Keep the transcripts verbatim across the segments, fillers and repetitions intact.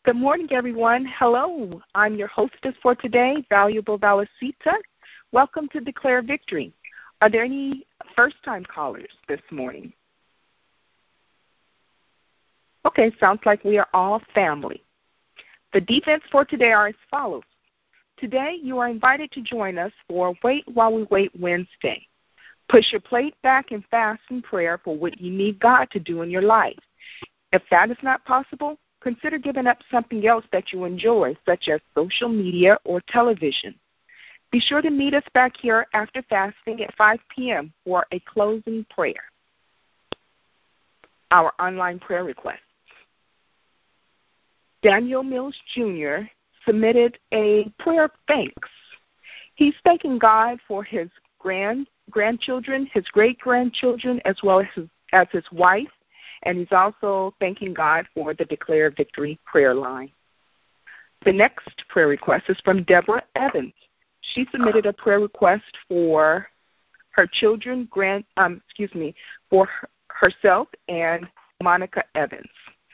Good morning, everyone. Hello. I'm your hostess for today, Valuable Valicita. Welcome to Declare Victory. Are there any first-time callers this morning? Okay, sounds like we are all family. The defense for today are as follows. Today, you are invited to join us for Wait While We Wait Wednesday. Push your plate back and fast in prayer for what you need God to do in your life. If that is not possible, consider giving up something else that you enjoy, such as social media or television. Be sure to meet us back here after fasting at five p.m. for a closing prayer. Our online prayer requests. Daniel Mills Junior submitted a prayer of thanks. He's thanking God for his grand grandchildren, his great-grandchildren, as well as his, as his wife, and he's also thanking God for the Declare Victory prayer line. The next prayer request is from Deborah Evans. She submitted a prayer request for her children, grand, um, excuse me, for her, herself and Monica Evans.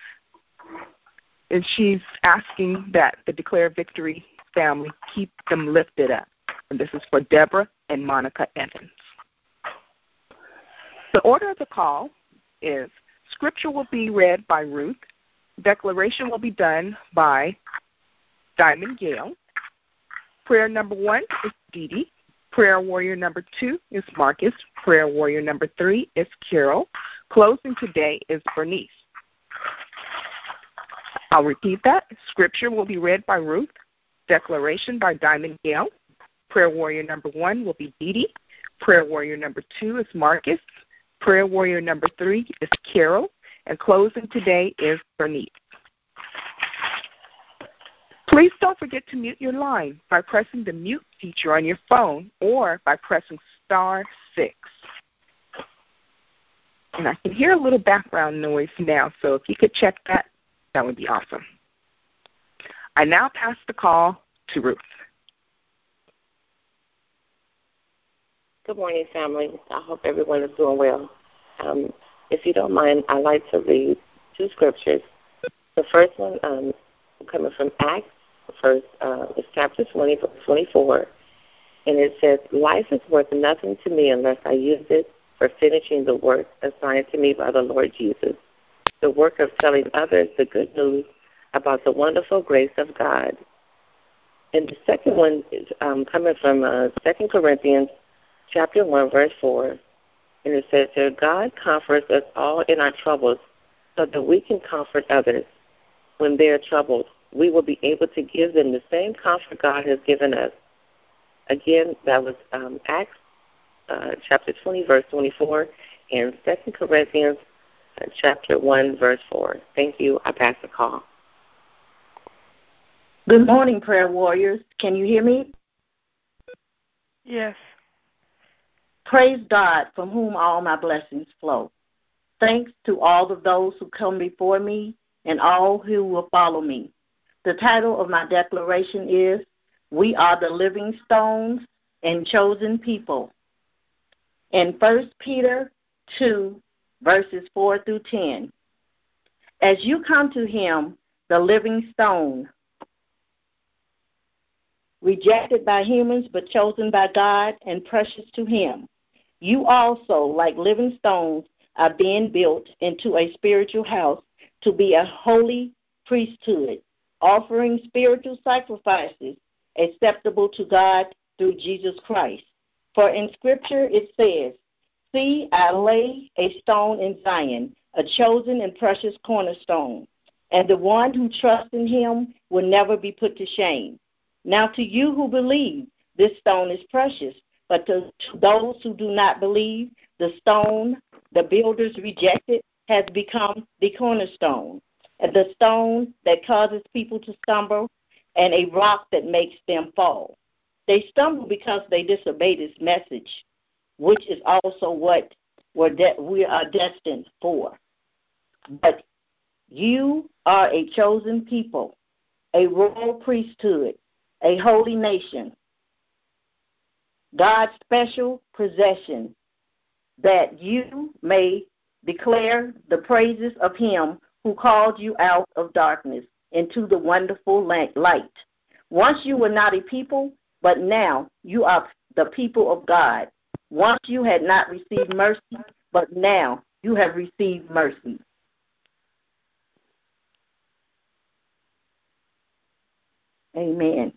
And she's asking that the Declare Victory family keep them lifted up. And this is for Deborah and Monica Evans. The order of the call is Scripture will be read by Ruth. Declaration will be done by Diamond Gale. Prayer number one is Dee Dee. Prayer warrior number two is Marcus. Prayer warrior number three is Carol. Closing today is Bernice. I'll repeat that. Scripture will be read by Ruth. Declaration by Diamond Gale. Prayer warrior number one will be Dee Dee. Prayer warrior number two is Marcus. Prayer warrior number three is Carol. And closing today is Bernice. Please don't forget to mute your line by pressing the mute feature on your phone or by pressing star six. And I can hear a little background noise now, so if you could check that, that would be awesome. I now pass the call to Ruth. Good morning, family. I hope everyone is doing well. Um, if you don't mind, I'd like to read two scriptures. The first one um, coming from Acts, first uh, is chapter twenty, verse twenty-four, and it says, "Life is worth nothing to me unless I use it for finishing the work assigned to me by the Lord Jesus, the work of telling others the good news about the wonderful grace of God." And the second one is um, coming from uh, Second Corinthians chapter one, verse four, and it says here, "God comforts us all in our troubles so that we can comfort others. When they are troubled, we will be able to give them the same comfort God has given us." Again, that was um, Acts uh, chapter twenty, verse twenty-four, and Second Corinthians uh, chapter one, verse four. Thank you. I pass the call. Good morning, prayer warriors. Can you hear me? Yes. Praise God, from whom all my blessings flow. Thanks to all of those who come before me and all who will follow me. The title of my declaration is, "We are the living stones and chosen people." In First Peter two, verses four through ten, "As you come to him, the living stone, rejected by humans but chosen by God and precious to him, you also, like living stones, are being built into a spiritual house to be a holy priesthood, offering spiritual sacrifices acceptable to God through Jesus Christ. For in Scripture it says, 'See, I lay a stone in Zion, a chosen and precious cornerstone, and the one who trusts in him will never be put to shame.' Now to you who believe, this stone is precious, but to, to those who do not believe, the stone the builders rejected has become the cornerstone, and the stone that causes people to stumble, and a rock that makes them fall. They stumble because they disobeyed his message, which is also what we're de- we are destined for. But you are a chosen people, a royal priesthood, a holy nation, God's special possession, that you may declare the praises of him who called you out of darkness into the wonderful light. Once you were not a people, but now you are the people of God. Once you had not received mercy, but now you have received mercy. Amen.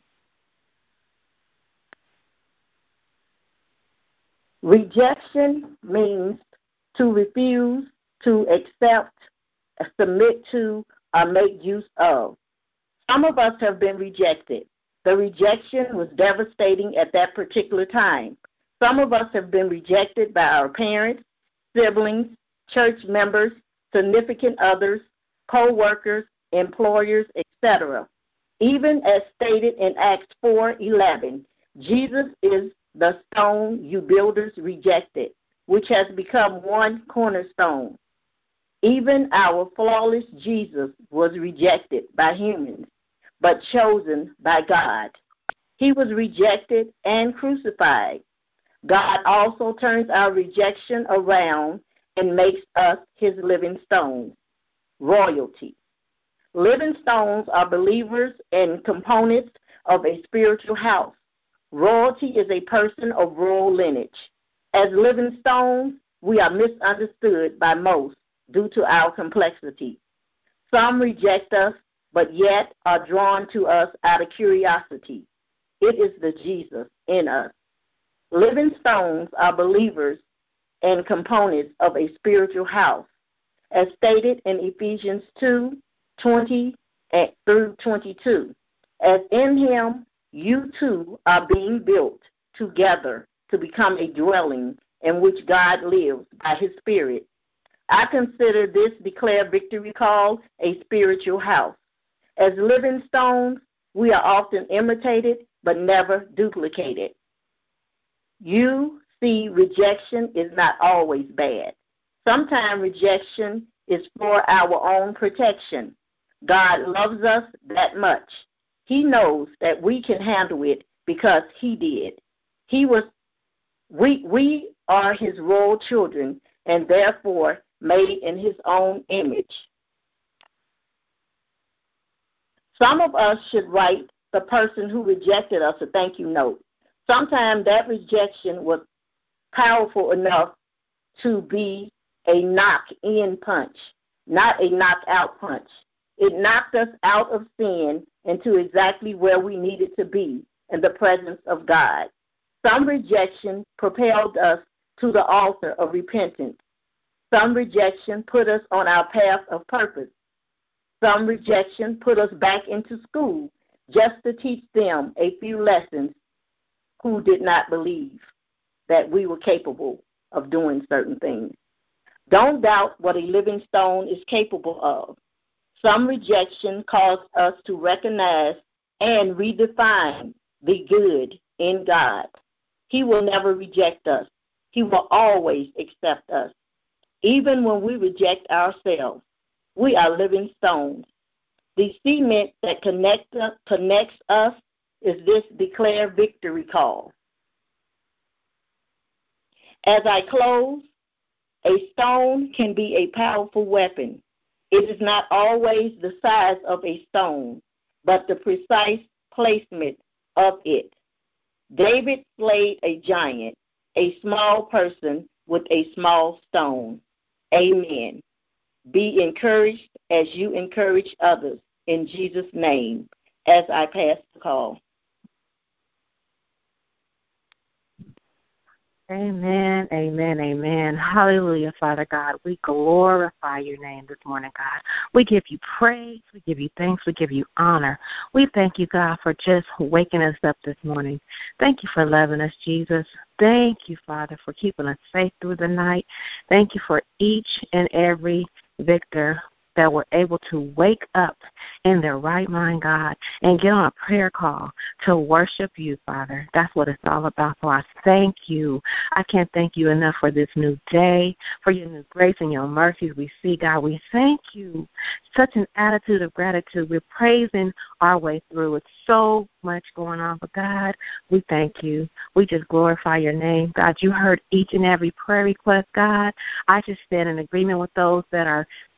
Rejection means to refuse, to accept, submit to, or make use of. Some of us have been rejected. The rejection was devastating at that particular time. Some of us have been rejected by our parents, siblings, church members, significant others, co-workers, employers, et cetera. Even as stated in Acts four eleven, Jesus is the stone you builders rejected, which has become one cornerstone. Even our flawless Jesus was rejected by humans, but chosen by God. He was rejected and crucified. God also turns our rejection around and makes us his living stones, royalty. Living stones are believers and components of a spiritual house. Royalty is a person of royal lineage. As living stones, we are misunderstood by most due to our complexity. Some reject us, but yet are drawn to us out of curiosity. It is the Jesus in us. Living stones are believers and components of a spiritual house, as stated in Ephesians two twenty through twenty-two. As in him, you too are being built together to become a dwelling in which God lives by his Spirit. I consider this declared victory call a spiritual house. As living stones, we are often imitated but never duplicated. You see, rejection is not always bad. Sometimes rejection is for our own protection. God loves us that much. He knows that we can handle it because he did. He was we we are his royal children and therefore made in his own image. Some of us should write the person who rejected us a thank you note. Sometimes that rejection was powerful enough to be a knock-in punch, not a knock-out punch. It knocked us out of sin into exactly where we needed to be, in the presence of God. Some rejection propelled us to the altar of repentance. Some rejection put us on our path of purpose. Some rejection put us back into school just to teach them a few lessons who did not believe that we were capable of doing certain things. Don't doubt what a living stone is capable of. Some rejection caused us to recognize and redefine the good in God. He will never reject us. He will always accept us. Even when we reject ourselves, we are living stones. The cement that connect, connects us is this declared victory call. As I close, a stone can be a powerful weapon. It is not always the size of a stone, but the precise placement of it. David slayed a giant, a small person with a small stone. Amen. Be encouraged as you encourage others in Jesus' name as I pass the call. Amen, amen, amen. Hallelujah, Father God. We glorify your name this morning, God. We give you praise. We give you thanks. We give you honor. We thank you, God, for just waking us up this morning. Thank you for loving us, Jesus. Thank you, Father, for keeping us safe through the night. Thank you for each and every victor that were able to wake up in their right mind, God, and get on a prayer call to worship you, Father. That's what it's all about. So I thank you. I can't thank you enough for this new day, for your new grace and your mercies we see, God. We thank you. Such an attitude of gratitude. We're praising our way through. It's so much going on, but God, we thank you. We just glorify your name. God, you heard each and every prayer request, God. I just stand in agreement with those that are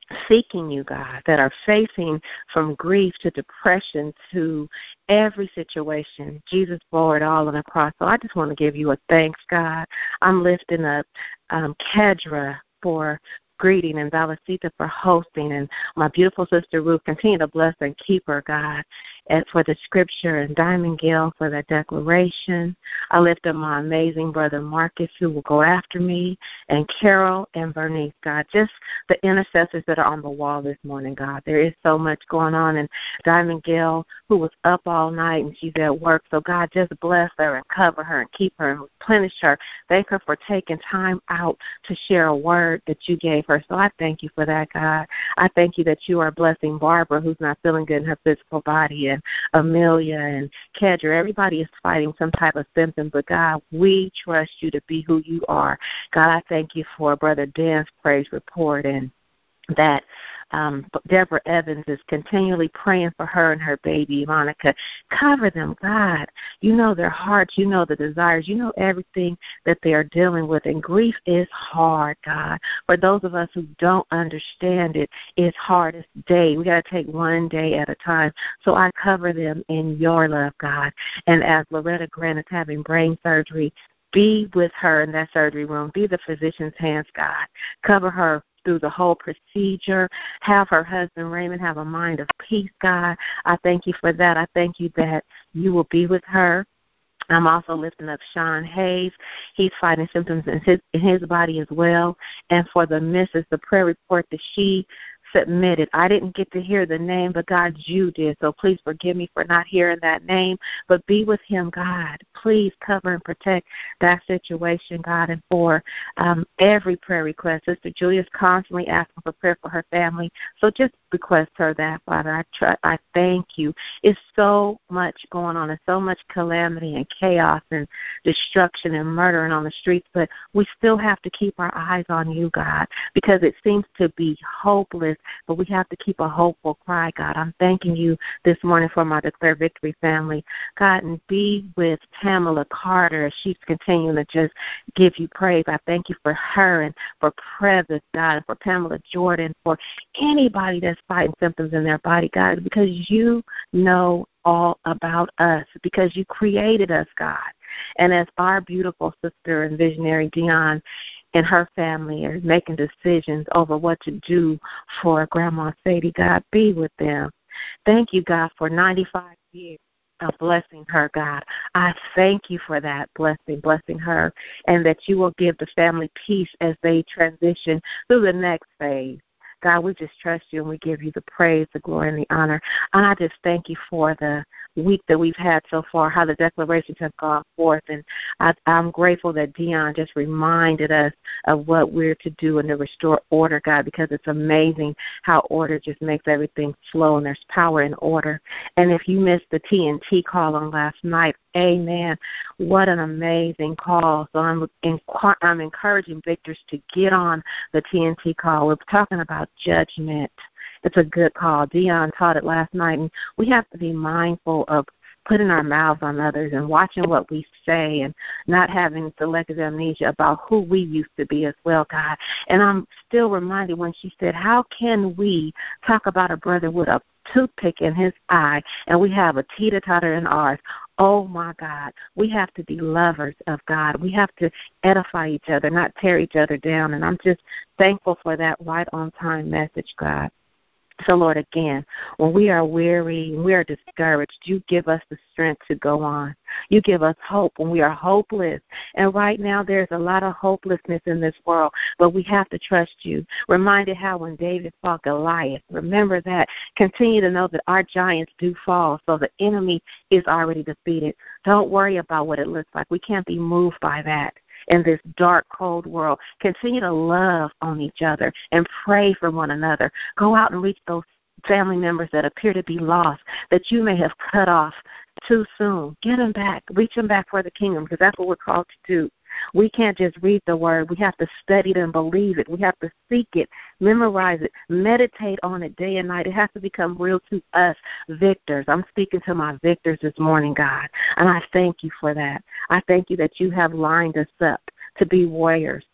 seeking you, God, that are facing from grief to depression to every situation. Jesus bore it all on the cross. So I just want to give you a thanks, God. I'm lifting up um, Kedra for greeting and Valicita for hosting, and my beautiful sister Ruth, continue to bless and keep her, God, and for the scripture, and Diamond Gill for that declaration. I lift up my amazing brother Marcus, who will go after me, and Carol and Bernice, God, just the intercessors that are on the wall this morning, God. There is so much going on, and Diamond Gill, who was up all night and she's at work, so God, just bless her and cover her and keep her and replenish her. Thank her for taking time out to share a word that you gave her. So I thank you for that, God. I thank you that you are blessing Barbara, who's not feeling good in her physical body, and Amelia and Kedra. Everybody is fighting some type of symptom, but God, we trust you to be who you are. God, I thank you for Brother Dan's praise report, and that um, Deborah Evans is continually praying for her and her baby, Monica. Cover them, God. You know their hearts. You know the desires. You know everything that they are dealing with. And grief is hard, God. For those of us who don't understand it, it's hard. It's day. We got to take one day at a time. So I cover them in your love, God. And as Loretta Grant is having brain surgery, be with her in that surgery room. Be the physician's hands, God. Cover her through the whole procedure. Have her husband, Raymond, have a mind of peace, God. I thank you for that. I thank you that you will be with her. I'm also lifting up Sean Hayes. He's fighting symptoms in his, in his body as well. And for the missus, the prayer report that she submitted, I didn't get to hear the name, but God, you did. So please forgive me for not hearing that name. But be with him, God. Please cover and protect that situation, God. And for um, every prayer request, Sister Julia's constantly asking for prayer for her family. So just request her that, Father. I try, I thank you. It's so much going on. There's so much calamity and chaos and destruction and murdering on the streets, but we still have to keep our eyes on you, God, because it seems to be hopeless, but we have to keep a hopeful cry, God. I'm thanking you this morning for my Declare Victory family, God, and be with Pamela Carter as she's continuing to just give you praise. I thank you for her and for Previs, God, and for Pamela Jordan, for anybody that's fighting symptoms in their body, God, because you know all about us, because you created us, God. And as our beautiful sister and visionary Dion and her family are making decisions over what to do for Grandma Sadie, God, be with them. Thank you, God, for ninety-five years of blessing her, God. I thank you for that blessing, blessing her, and that you will give the family peace as they transition through the next phase. God, we just trust you, and we give you the praise, the glory, and the honor. And I just thank you for the week that we've had so far, how the declarations have gone forth. And I, I'm grateful that Dion just reminded us of what we're to do and to restore order, God, because it's amazing how order just makes everything flow, and there's power in order. And if you missed the T N T call on last night, amen. What an amazing call. So I'm, I'm encouraging victors to get on the T N T call. We're talking about judgment. It's a good call. Dion taught it last night, and we have to be mindful of putting our mouths on others and watching what we say and not having selective amnesia about who we used to be as well, God. And I'm still reminded when she said, how can we talk about a brother with a toothpick in his eye and we have a teeter-totter in ours? Oh, my God. We have to be lovers of God. We have to edify each other, not tear each other down. And I'm just thankful for that right on time message, God. So, Lord, again, when we are weary and we are discouraged, you give us the strength to go on. You give us hope when we are hopeless. And right now there's a lot of hopelessness in this world, but we have to trust you. Reminded how when David fought Goliath, remember that. Continue to know that our giants do fall, so the enemy is already defeated. Don't worry about what it looks like. We can't be moved by that. In this dark, cold world, continue to love on each other and pray for one another. Go out and reach those family members that appear to be lost, that you may have cut off too soon. Get them back. Reach them back for the kingdom, because that's what we're called to do. We can't just read the word. We have to study it and believe it. We have to seek it, memorize it, meditate on it day and night. It has to become real to us victors. I'm speaking to my victors this morning, God, and I thank you for that. I thank you that you have lined us up to be warriors,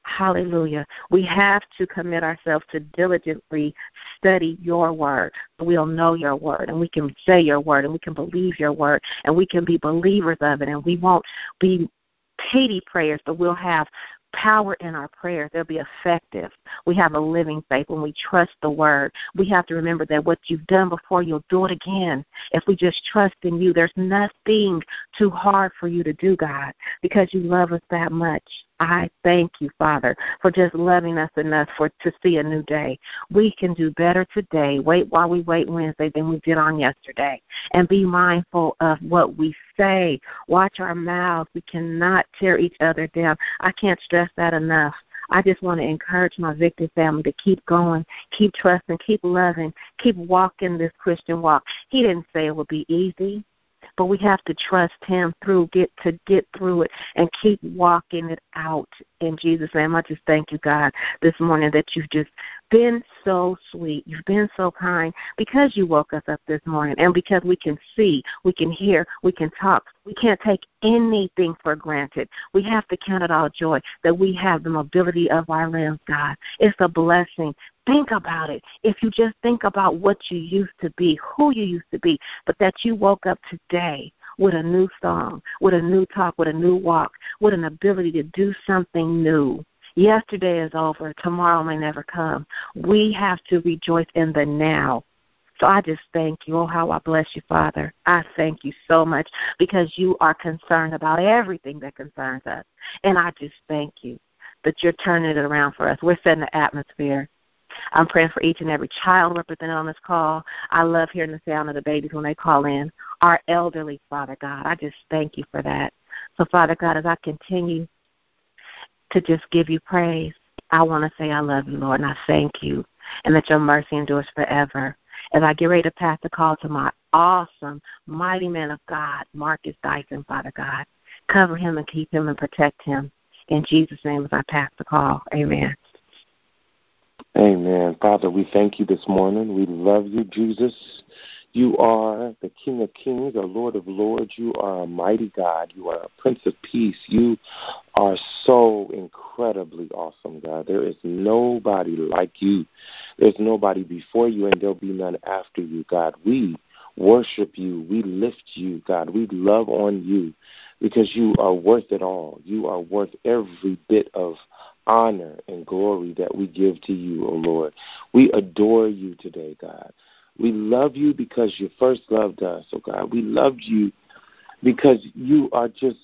Hallelujah. We have to commit ourselves to diligently study your word. We'll know your word, and we can say your word, and we can believe your word, and we can be believers of it, and we won't be petty prayers, but we'll have power in our prayers. They'll be effective. We have a living faith when we trust the word. We have to remember that what you've done before, you'll do it again. If we just trust in you, there's nothing too hard for you to do, God, because you love us that much. I thank you, Father, for just loving us enough for to see a new day. We can do better today, wait while we wait Wednesday, than we did on yesterday, and be mindful of what we say. Watch our mouths. We cannot tear each other down. I can't stress that enough. I just want to encourage my Victor family to keep going, keep trusting, keep loving, keep walking this Christian walk. He didn't say it would be easy, but we have to trust him through get to get through it and keep walking it out in Jesus' name. I just thank you, God, this morning that you've just been so sweet. You've been so kind because you woke us up this morning, and because we can see, we can hear, we can talk. We can't take anything for granted. We have to count it all joy that we have the mobility of our limbs, God. It's a blessing. Think about it. If you just think about what you used to be, who you used to be, but that you woke up today with a new song, with a new talk, with a new walk, with an ability to do something new. Yesterday is over. Tomorrow may never come. We have to rejoice in the now. So I just thank you. Oh, how I bless you, Father. I thank you so much because you are concerned about everything that concerns us. And I just thank you that you're turning it around for us. We're setting the atmosphere. I'm praying for each and every child represented on this call. I love hearing the sound of the babies when they call in. Our elderly, Father God, I just thank you for that. So, Father God, as I continue to just give you praise, I want to say I love you, Lord, and I thank you, and that your mercy endures forever. As I get ready to pass the call to my awesome, mighty man of God, Marcus Dyson, Father God, cover him and keep him and protect him. In Jesus' name, as I pass the call, amen. Amen. Father, we thank you this morning. We love you, Jesus. You are the King of Kings, the Lord of Lords. You are a mighty God. You are a Prince of Peace. You are so incredibly awesome, God. There is nobody like you. There's nobody before you, and there'll be none after you, God. We worship you. We lift you, God. We love on you because you are worth it all. You are worth every bit of honor and glory that we give to you, O Lord. We adore you today, God. We love you because you first loved us, oh God. We loved you because you are just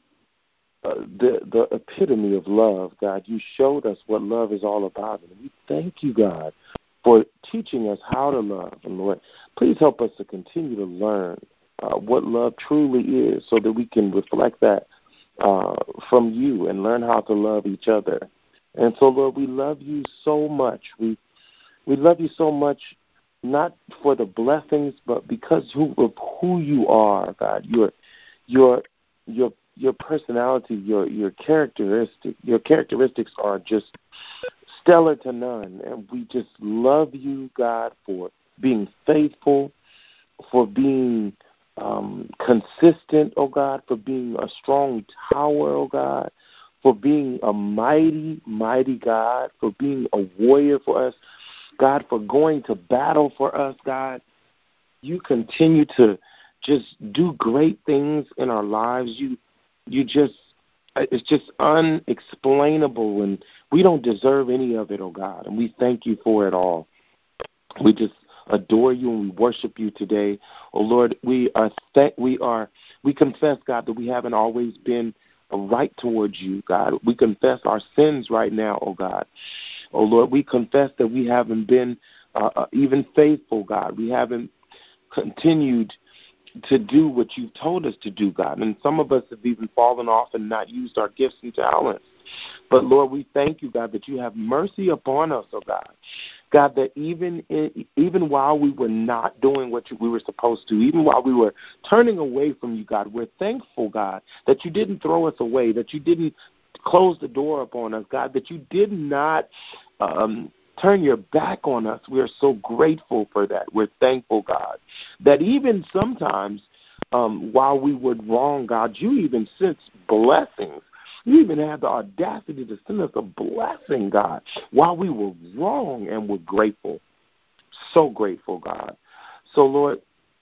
uh, the the epitome of love, God. You showed us what love is all about. And we thank you, God, for teaching us how to love. And Lord, please help us to continue to learn uh, what love truly is so that we can reflect that uh, from you and learn how to love each other. And so, Lord, we love you so much. We we love you so much, not for the blessings, but because who, of who you are, God. Your your your your personality, your your characteristic, your characteristics are just stellar to none, and we just love you, God, for being faithful, for being um, consistent, oh God, for being a strong tower, oh God, for being a mighty, mighty God, for being a warrior for us. God, for going to battle for us, God. You continue to just do great things in our lives. You you just, it's just unexplainable, and we don't deserve any of it, oh God, and we thank you for it all. We just adore you and we worship you today. Oh Lord, we are, th- we are, we confess, God, that we haven't always been right towards you, God. We confess our sins right now, oh God. Oh, Lord, we confess that we haven't been uh, even faithful, God. We haven't continued to do what you've told us to do, God. And some of us have even fallen off and not used our gifts and talents. But, Lord, we thank you, God, that you have mercy upon us, oh God. God, that even in, even while we were not doing what we were supposed to, even while we were turning away from you, God, we're thankful, God, that you didn't throw us away, that you didn't close the door upon us, God, that you did not um, turn your back on us. We are so grateful for that. We're thankful, God, that even sometimes um, while we were wrong, God, you even sent blessings You even had the audacity to send us a blessing, God, while we were wrong and were grateful. So grateful, God. So, Lord,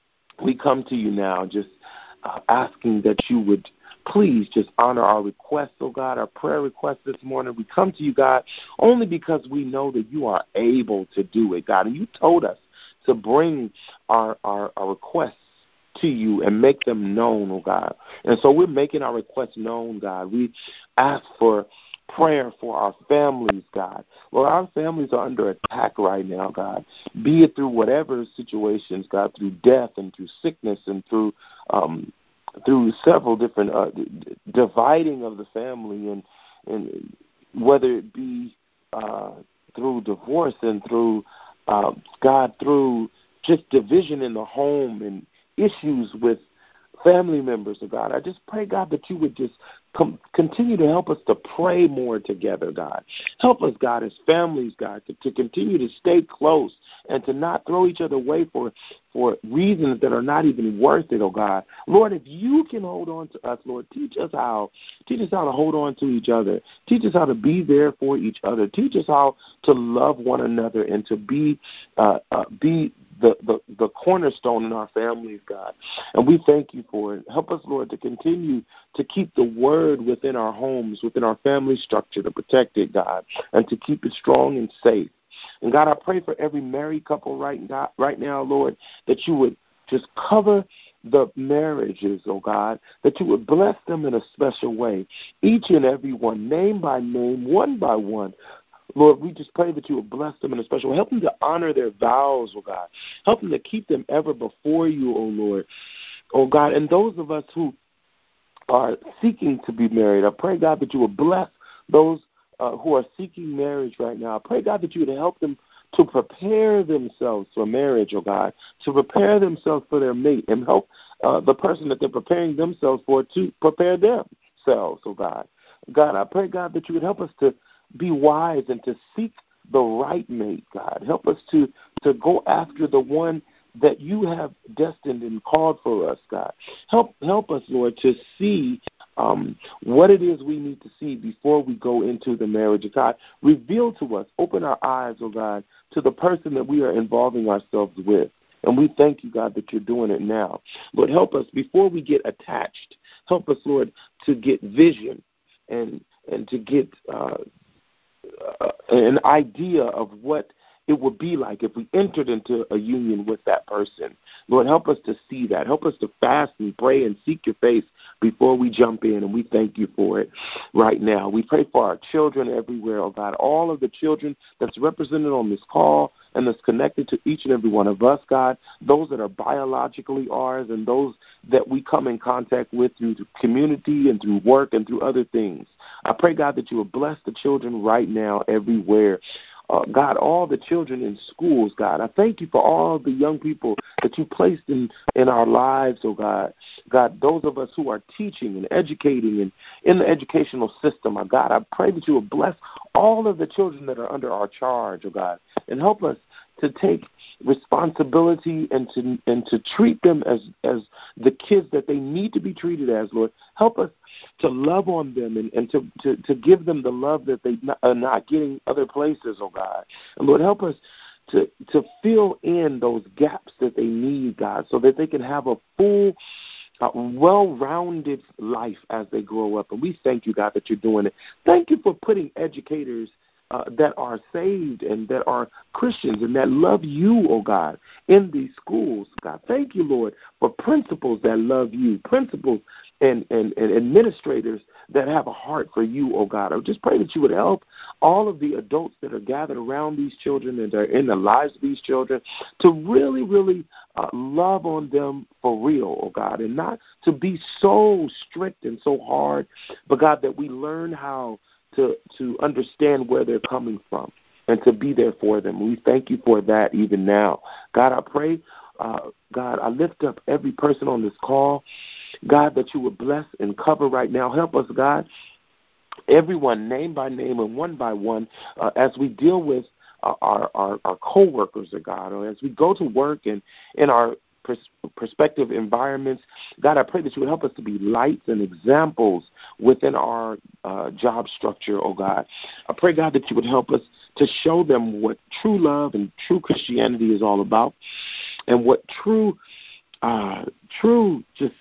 we come to you now just uh, asking that you would please just honor our requests, oh God, our prayer requests this morning. We come to you, God, only because we know that you are able to do it, God. And you told us to bring our, our, our requests to you and make them known, oh God. And so we're making our requests known, God. We ask for prayer for our families, God. Well, our families are under attack right now, God, be it through whatever situations, God, through death and through sickness and through um, through several different uh, d- dividing of the family, and, and whether it be uh, through divorce and through, uh, God, through just division in the home and issues with family members of God. I just pray, God, that you would just com- continue to help us to pray more together, God. Help us, God, as families, God, to, to continue to stay close and to not throw each other away for, for reasons that are not even worth it, oh God. Lord, if you can hold on to us, Lord, teach us how. Teach us how to hold on to each other. Teach us how to be there for each other. Teach us how to love one another and to be uh, uh, be The, the, the cornerstone in our families, God. And we thank you for it. Help us, Lord, to continue to keep the word within our homes, within our family structure, to protect it, God, and to keep it strong and safe. And, God, I pray for every married couple right, right now, Lord, that you would just cover the marriages, oh God, that you would bless them in a special way, each and every one, name by name, one by one. Lord, we just pray that you will bless them in a special way. Help them to honor their vows, oh God. Help them to keep them ever before you, oh Lord. Oh God, and those of us who are seeking to be married, I pray, God, that you will bless those uh, who are seeking marriage right now. I pray, God, that you would help them to prepare themselves for marriage, oh God, to prepare themselves for their mate, and help uh, the person that they're preparing themselves for to prepare themselves, oh God. God, I pray, God, that you would help us to be wise and to seek the right mate, God. Help us to, to go after the one that you have destined and called for us, God. Help help us, Lord, to see um, what it is we need to see before we go into the marriage of God. Reveal to us, open our eyes, oh God, to the person that we are involving ourselves with. And we thank you, God, that you're doing it now. Lord, help us before we get attached. Help us, Lord, to get vision and and to get uh, Uh, an idea of what it would be like if we entered into a union with that person. Lord, help us to see that. Help us to fast and pray and seek your face before we jump in, and we thank you for it right now. We pray for our children everywhere, oh God, all of the children that's represented on this call and that's connected to each and every one of us, God, those that are biologically ours and those that we come in contact with through the community and through work and through other things. I pray, God, that you will bless the children right now everywhere. Uh, God, all the children in schools, God, I thank you for all the young people that you placed in, in our lives, oh God. God, those of us who are teaching and educating and in the educational system, oh God, I pray that you will bless all of the children that are under our charge, oh God, and help us to take responsibility and to and to treat them as, as the kids that they need to be treated as, Lord. Help us to love on them and, and to, to, to give them the love that they not, are not getting other places, oh God. And Lord, help us to, to fill in those gaps that they need, God, so that they can have a full, uh, well-rounded life as they grow up. And we thank you, God, that you're doing it. Thank you for putting educators Uh, that are saved and that are Christians and that love you, oh God, in these schools, God. Thank you, Lord, for principals that love you, principals and, and, and administrators that have a heart for you, oh God. I just pray that you would help all of the adults that are gathered around these children and are in the lives of these children to really, really uh, love on them for real, oh God, and not to be so strict and so hard, but God, that we learn how to to understand where they're coming from and to be there for them. We thank you for that even now. God, I pray, uh, God, I lift up every person on this call, God, that you would bless and cover right now. Help us, God, everyone name by name and one by one uh, as we deal with uh, our, our, our co-workers, oh God, or as we go to work and in our pers- prospective environments. God, I pray that you would help us to be lights and examples within our uh, job structure, oh God. I pray, God, that you would help us to show them what true love and true Christianity is all about, and what true, uh, true just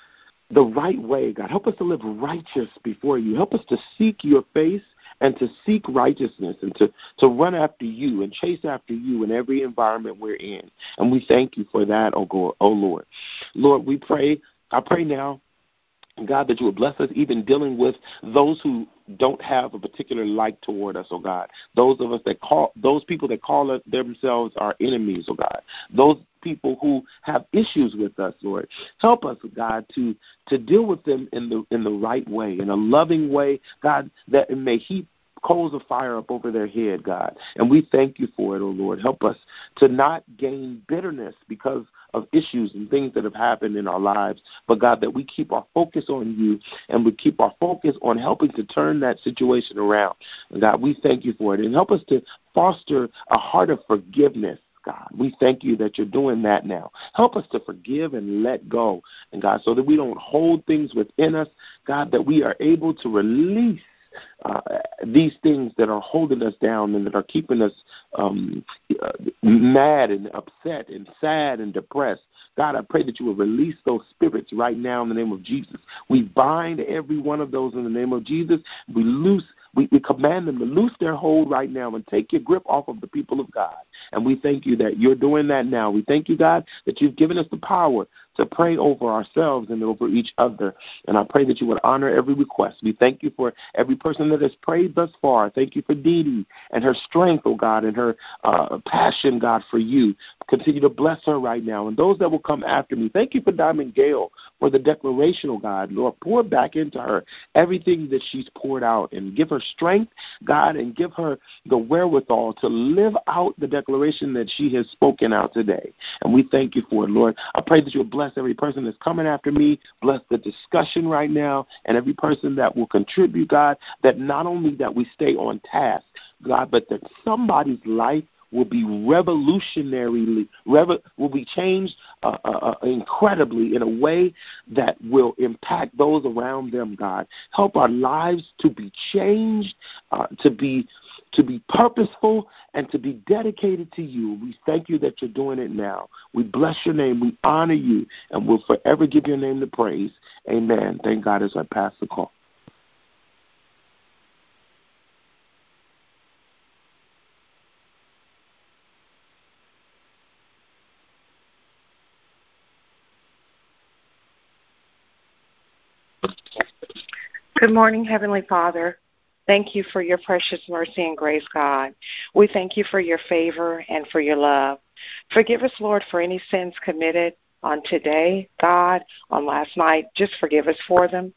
the right way, God. Help us to live righteous before you. Help us to seek your face and to seek righteousness and to, to run after you and chase after you in every environment we're in. And we thank you for that, oh, God, oh Lord. Lord, we pray, I pray now, God, that you would bless us even dealing with those who don't have a particular like toward us, oh God. Those of us that call, those people that call us themselves our enemies, oh God. Those people who have issues with us, Lord. Help us, God, to to deal with them in the in the right way, in a loving way, God, that it may heap coals of fire up over their head, God. And we thank you for it, oh Lord. Help us to not gain bitterness because of issues and things that have happened in our lives, but God, that we keep our focus on you and we keep our focus on helping to turn that situation around. And God, we thank you for it. And help us to foster a heart of forgiveness, God. We thank you that you're doing that now. Help us to forgive and let go, and God, so that we don't hold things within us, God, that we are able to release Uh, these things that are holding us down and that are keeping us um, uh, mad and upset and sad and depressed. God, I pray that you will release those spirits right now in the name of Jesus. We bind every one of those in the name of Jesus. We loose We, we command them to loose their hold right now and take your grip off of the people of God. And we thank you that you're doing that now. We thank you, God, that you've given us the power to pray over ourselves and over each other. And I pray that you would honor every request. We thank you for every person that has prayed thus far. Thank you for Dee Dee and her strength, oh God, and her uh, passion, God, for you. Continue to bless her right now. And those that will come after me, thank you for Diamond Gale for the declaration, oh God. Lord, pour back into her everything that she's poured out and give her strength, God, and give her the wherewithal to live out the declaration that she has spoken out today. And we thank you for it, Lord. I pray that you'll bless every person that's coming after me. Bless the discussion right now and every person that will contribute, God, that not only that we stay on task, God, but that somebody's life will be revolutionarily, rev- will be changed uh, uh, incredibly in a way that will impact those around them, God. Help our lives to be changed, uh, to be to be purposeful, and to be dedicated to you. We thank you that you're doing it now. We bless your name. We honor you, and we'll forever give your name the praise. Amen. Thank God as I pass the call. Good morning, Heavenly Father. Thank you for your precious mercy and grace, God. We thank you for your favor and for your love. Forgive us, Lord, for any sins committed on today, God, on last night. Just forgive us for them.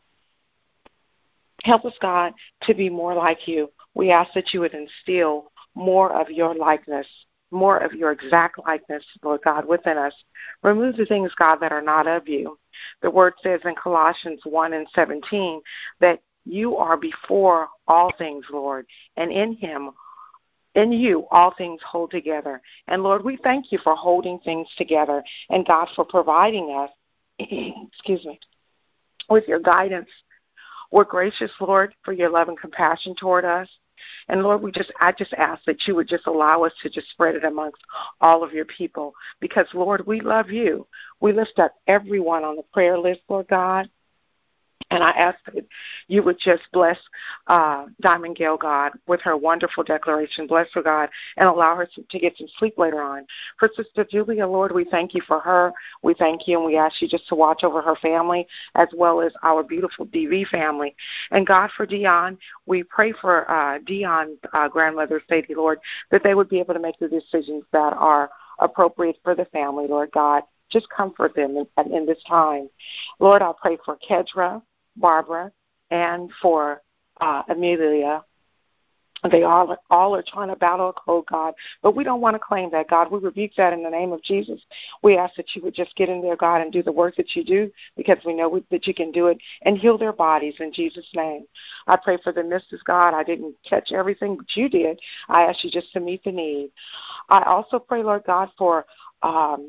Help us, God, to be more like you. We ask that you would instill more of your likeness, more of your exact likeness, Lord God, within us. Remove the things, God, that are not of you. The word says in Colossians one and seventeen that you are before all things, Lord, and in him, in you, all things hold together. And, Lord, we thank you for holding things together and, God, for providing us, excuse me, with your guidance. We're gracious, Lord, for your love and compassion toward us. And, Lord, we just I just ask that you would just allow us to just spread it amongst all of your people because, Lord, we love you. We lift up everyone on the prayer list, Lord God. And I ask that you would just bless uh, Diamond Gale, God, with her wonderful declaration. Bless her, God, and allow her to, to get some sleep later on. For Sister Julia, Lord, we thank you for her. We thank you, and we ask you just to watch over her family as well as our beautiful D V family. And, God, for Dion, we pray for uh, Dion's uh, grandmother, Sadie, Lord, that they would be able to make the decisions that are appropriate for the family, Lord God. Just comfort them in, in this time. Lord, I pray for Kedra, Barbara, and for uh, Amelia. They all, all are trying to battle a cold, God, but we don't want to claim that, God. We rebuke that in the name of Jesus. We ask that you would just get in there, God, and do the work that you do because we know that you can do it and heal their bodies in Jesus' name. I pray for the missus, God. I didn't catch everything, but you did. I ask you just to meet the need. I also pray, Lord God, for um,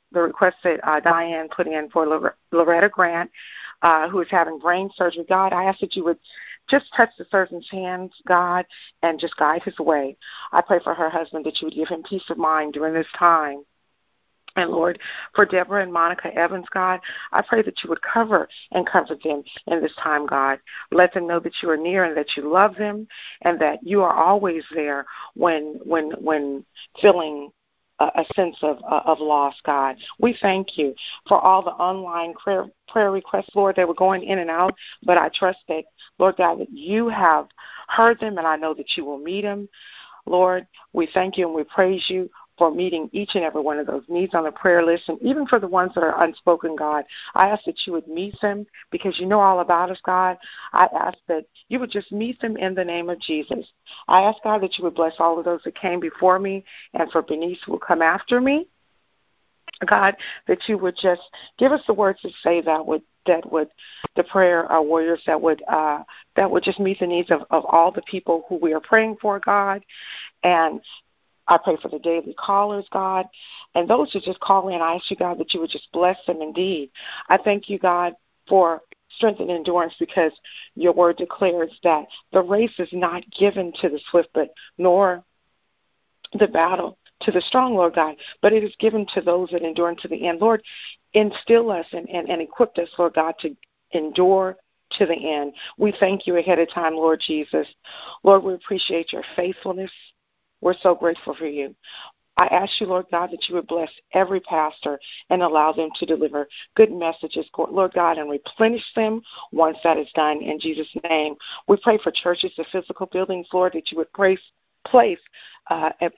the request that uh, Diane put in for Lore- Loretta Grant, uh, who is having brain surgery. God, I ask that you would just touch the surgeon's hands, God, and just guide his way. I pray for her husband that you would give him peace of mind during this time. And, Lord, for Deborah and Monica Evans, God, I pray that you would cover and comfort them in this time, God. Let them know that you are near and that you love them and that you are always there when when when feeling a, a sense of uh, of loss, God. We thank you for all the online prayer, prayer requests, Lord, that were going in and out, but I trust that, Lord God, that you have heard them, and I know that you will meet them. Lord, we thank you and we praise you for meeting each and every one of those needs on the prayer list, and even for the ones that are unspoken, God. I ask that you would meet them because you know all about us, God. I ask that you would just meet them in the name of Jesus. I ask, God, that you would bless all of those that came before me and for Bernice who will come after me. God, that you would just give us the words to say that would that would the prayer uh, warriors that would uh, that would just meet the needs of, of all the people who we are praying for, God. And I pray for the daily callers, God, and those who just call in. I ask you, God, that you would just bless them indeed. I thank you, God, for strength and endurance because your word declares that the race is not given to the swift, but nor the battle to the strong, Lord God, but it is given to those that endure unto the end. Lord, instill us and, and, and equip us, Lord God, to endure to the end. We thank you ahead of time, Lord Jesus. Lord, we appreciate your faithfulness. We're so grateful for you. I ask you, Lord God, that you would bless every pastor and allow them to deliver good messages, Lord God, and replenish them once that is done in Jesus' name. We pray for churches, the physical buildings, Lord, that you would place, place uh, a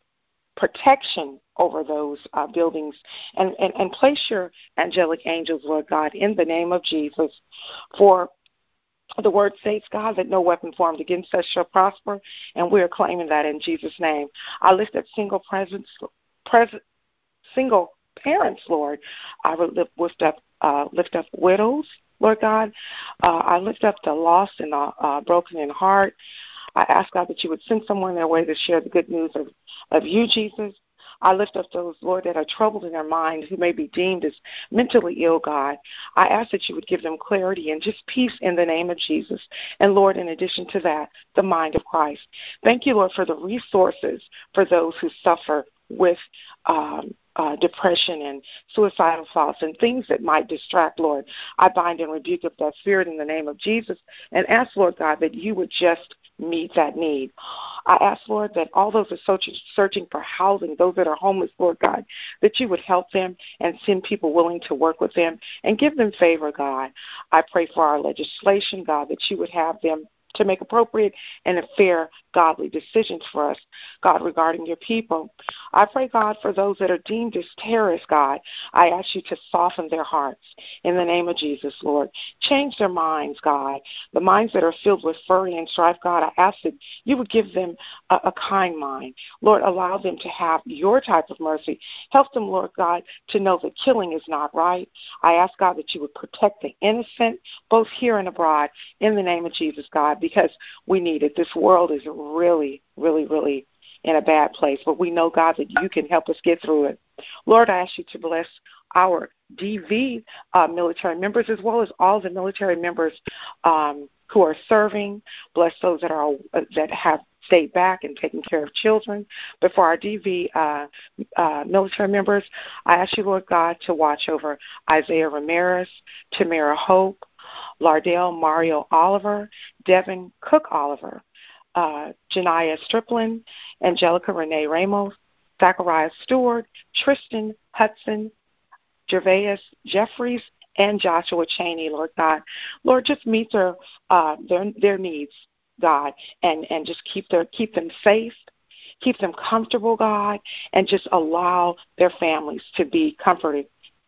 protection over those uh, buildings and, and, and place your angelic angels, Lord God, in the name of Jesus. For the word says, God, that no weapon formed against us shall prosper, and we are claiming that in Jesus' name. I lift up single presence, present, single parents, Lord. I lift up, uh, lift up widows, Lord God. Uh, I lift up the lost and the uh, broken in heart. I ask, God, that you would send someone their way to share the good news of, of you, Jesus. I lift up those, Lord, that are troubled in their mind, who may be deemed as mentally ill, God. I ask that you would give them clarity and just peace in the name of Jesus. And, Lord, in addition to that, the mind of Christ. Thank you, Lord, for the resources for those who suffer with um, uh, depression and suicidal thoughts and things that might distract, Lord. I bind and rebuke up that spirit in the name of Jesus and ask, Lord God, that you would just meet that need. I ask, Lord, that all those are searching for housing, those that are homeless, Lord God, that you would help them and send people willing to work with them and give them favor, God. I pray for our legislation, God, that you would have them to make appropriate and fair, godly decisions for us, God, regarding your people. I pray, God, for those that are deemed as terrorists, God. I ask you to soften their hearts in the name of Jesus, Lord. Change their minds, God. The minds that are filled with fury and strife, God, I ask that you would give them a, a kind mind. Lord, allow them to have your type of mercy. Help them, Lord God, to know that killing is not right. I ask, God, that you would protect the innocent, both here and abroad, in the name of Jesus, God, because we need it. This world is really, really, really in a bad place, but we know, God, that you can help us get through it. Lord, I ask you to bless our D V uh, military members as well as all the military members um, who are serving. Bless those that are uh, that have stayed back and taken care of children. But for our D V uh, uh, military members, I ask you, Lord God, to watch over Isaiah Ramirez, Tamara Hope, Lardell Mario Oliver, Devin Cook Oliver, uh, Janiyah Striplin, Angelica Renee Ramos, Zachariah Stewart, Tristan Hudson, Gervais Jeffries, and Joshua Cheney, Lord God. Lord, just meet their uh, their their needs, God, and, and just keep their keep them safe, keep them comfortable, God, and just allow their families to be comforted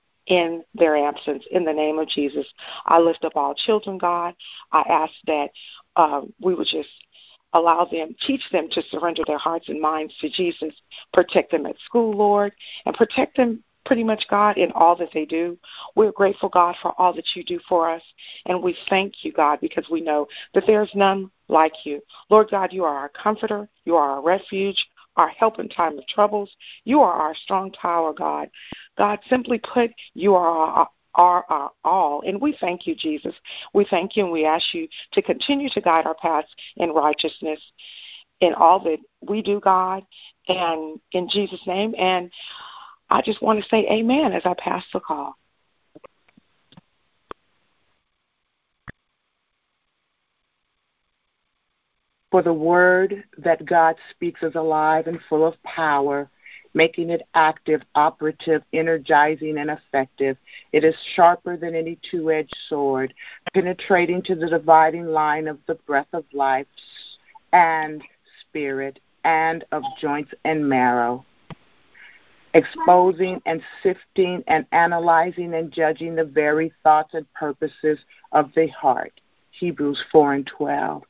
in their absence. In the name of Jesus, I lift up all children, God. I ask that uh, we would just allow them, teach them to surrender their hearts and minds to Jesus. Protect them at school, Lord, and protect them pretty much, God, in all that they do. We're grateful, God, for all that you do for us, and we thank you, God, because we know that there is none like you. Lord God, you are our comforter. You are our refuge, our help in time of troubles. You are our strong tower, God. God, simply put, you are our, are our all. And we thank you, Jesus. We thank you, and we ask you to continue to guide our paths in righteousness in all that we do, God, and in Jesus' name. And I just want to say amen as I pass the call. For the word that God speaks is alive and full of power, making it active, operative, energizing, and effective. It is sharper than any two-edged sword, penetrating to the dividing line of the breath of life and spirit and of joints and marrow, exposing and sifting and analyzing and judging the very thoughts and purposes of the heart. Hebrews four and twelve.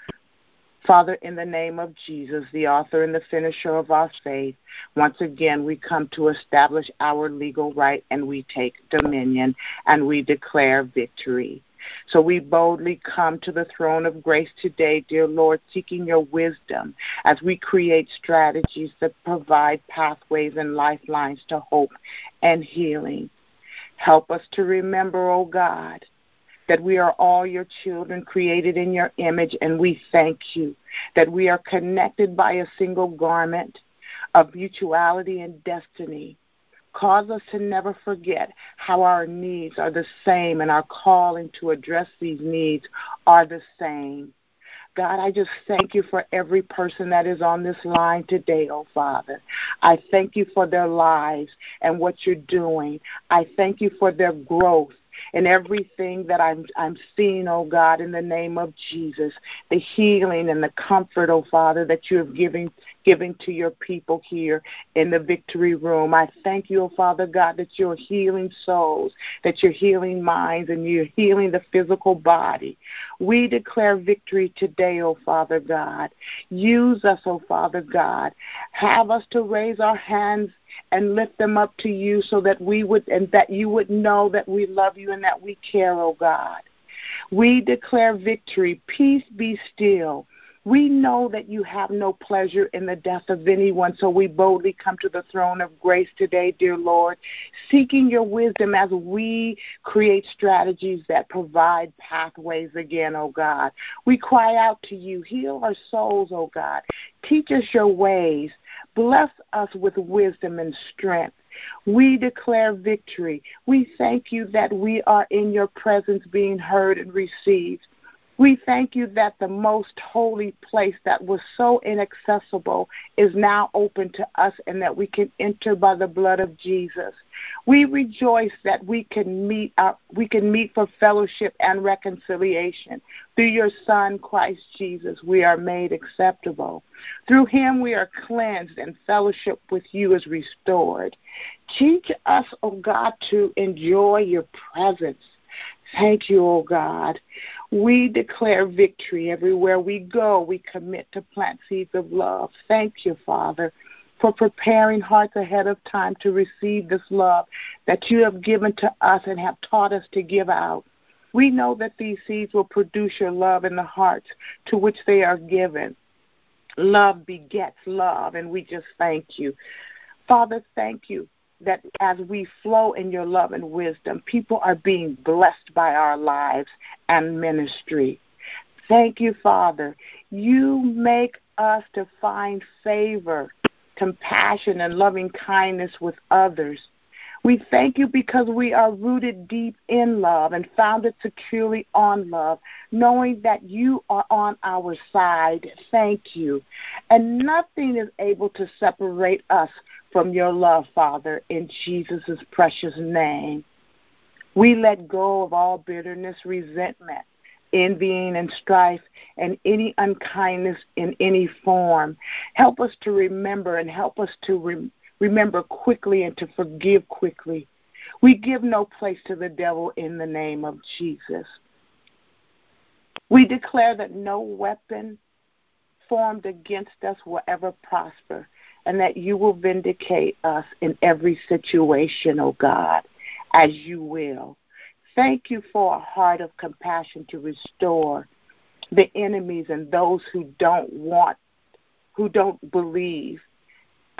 Father, in the name of Jesus, the author and the finisher of our faith, once again we come to establish our legal right, and we take dominion, and we declare victory. So we boldly come to the throne of grace today, dear Lord, seeking your wisdom as we create strategies that provide pathways and lifelines to hope and healing. Help us to remember, O God, that we are all your children created in your image, and we thank you that we are connected by a single garment of mutuality and destiny. Cause us to never forget how our needs are the same and our calling to address these needs are the same. God, I just thank you for every person that is on this line today, oh Father. I thank you for their lives and what you're doing. I thank you for their growth and everything that I'm I'm seeing, oh God, in the name of Jesus, the healing and the comfort, oh Father, that you have given giving to your people here in the victory room. I thank you, oh Father God, that you're healing souls, that you're healing minds, and you're healing the physical body. We declare victory today, oh Father God. Use us, oh Father God. Have us to raise our hands and lift them up to you so that we would, and that you would know that we love you and that we care, oh God. We declare victory. Peace be still. We know that you have no pleasure in the death of anyone, so we boldly come to the throne of grace today, dear Lord, seeking your wisdom as we create strategies that provide pathways again, oh God. We cry out to you. Heal our souls, oh God. Teach us your ways. Bless us with wisdom and strength. We declare victory. We thank you that we are in your presence being heard and received. We thank you that the most holy place that was so inaccessible is now open to us, and that we can enter by the blood of Jesus. We rejoice that we can meet our, we can meet for fellowship and reconciliation. Through your Son, Christ Jesus, we are made acceptable. Through him we are cleansed, and fellowship with you is restored. Teach us, O God, to enjoy your presence. Thank you, O God. We declare victory everywhere we go. We commit to plant seeds of love. Thank you, Father, for preparing hearts ahead of time to receive this love that you have given to us and have taught us to give out. We know that these seeds will produce your love in the hearts to which they are given. Love begets love, and we just thank you. Father, thank you that as we flow in your love and wisdom, people are being blessed by our lives and ministry. Thank you, Father. You make us to find favor, compassion, and loving kindness with others. We thank you because we are rooted deep in love and founded securely on love, knowing that you are on our side. Thank you. And nothing is able to separate us from your love, Father, in Jesus' precious name. We let go of all bitterness, resentment, envying, and strife, and any unkindness in any form. Help us to remember and help us to re- remember quickly and to forgive quickly. We give no place to the devil in the name of Jesus. We declare that no weapon formed against us will ever prosper, and that you will vindicate us in every situation, O God, as you will. Thank you for a heart of compassion to restore the enemies and those who don't want, who don't believe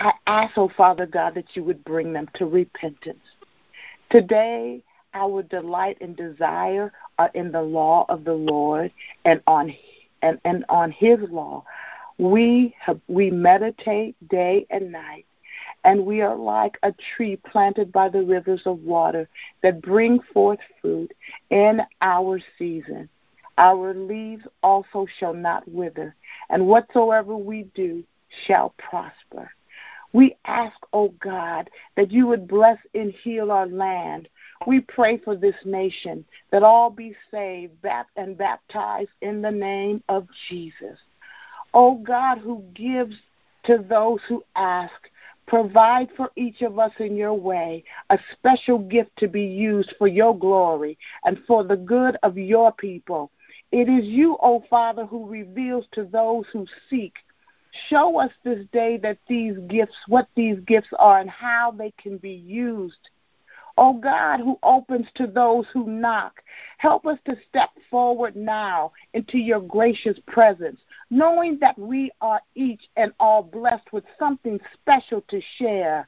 I ask, oh Father God, that you would bring them to repentance. Today, our delight and desire are in the law of the Lord and on and, and on his law. We have, we meditate day and night, and we are like a tree planted by the rivers of water that bring forth fruit in our season. Our leaves also shall not wither, and whatsoever we do shall prosper. We ask, oh God, that you would bless and heal our land. We pray for this nation, that all be saved and baptized in the name of Jesus. Oh God, who gives to those who ask, provide for each of us in your way a special gift to be used for your glory and for the good of your people. It is you, O Father, who reveals to those who seek. Show us this day that these gifts, what these gifts are and how they can be used. O God, who opens to those who knock, help us to step forward now into your gracious presence, knowing that we are each and all blessed with something special to share.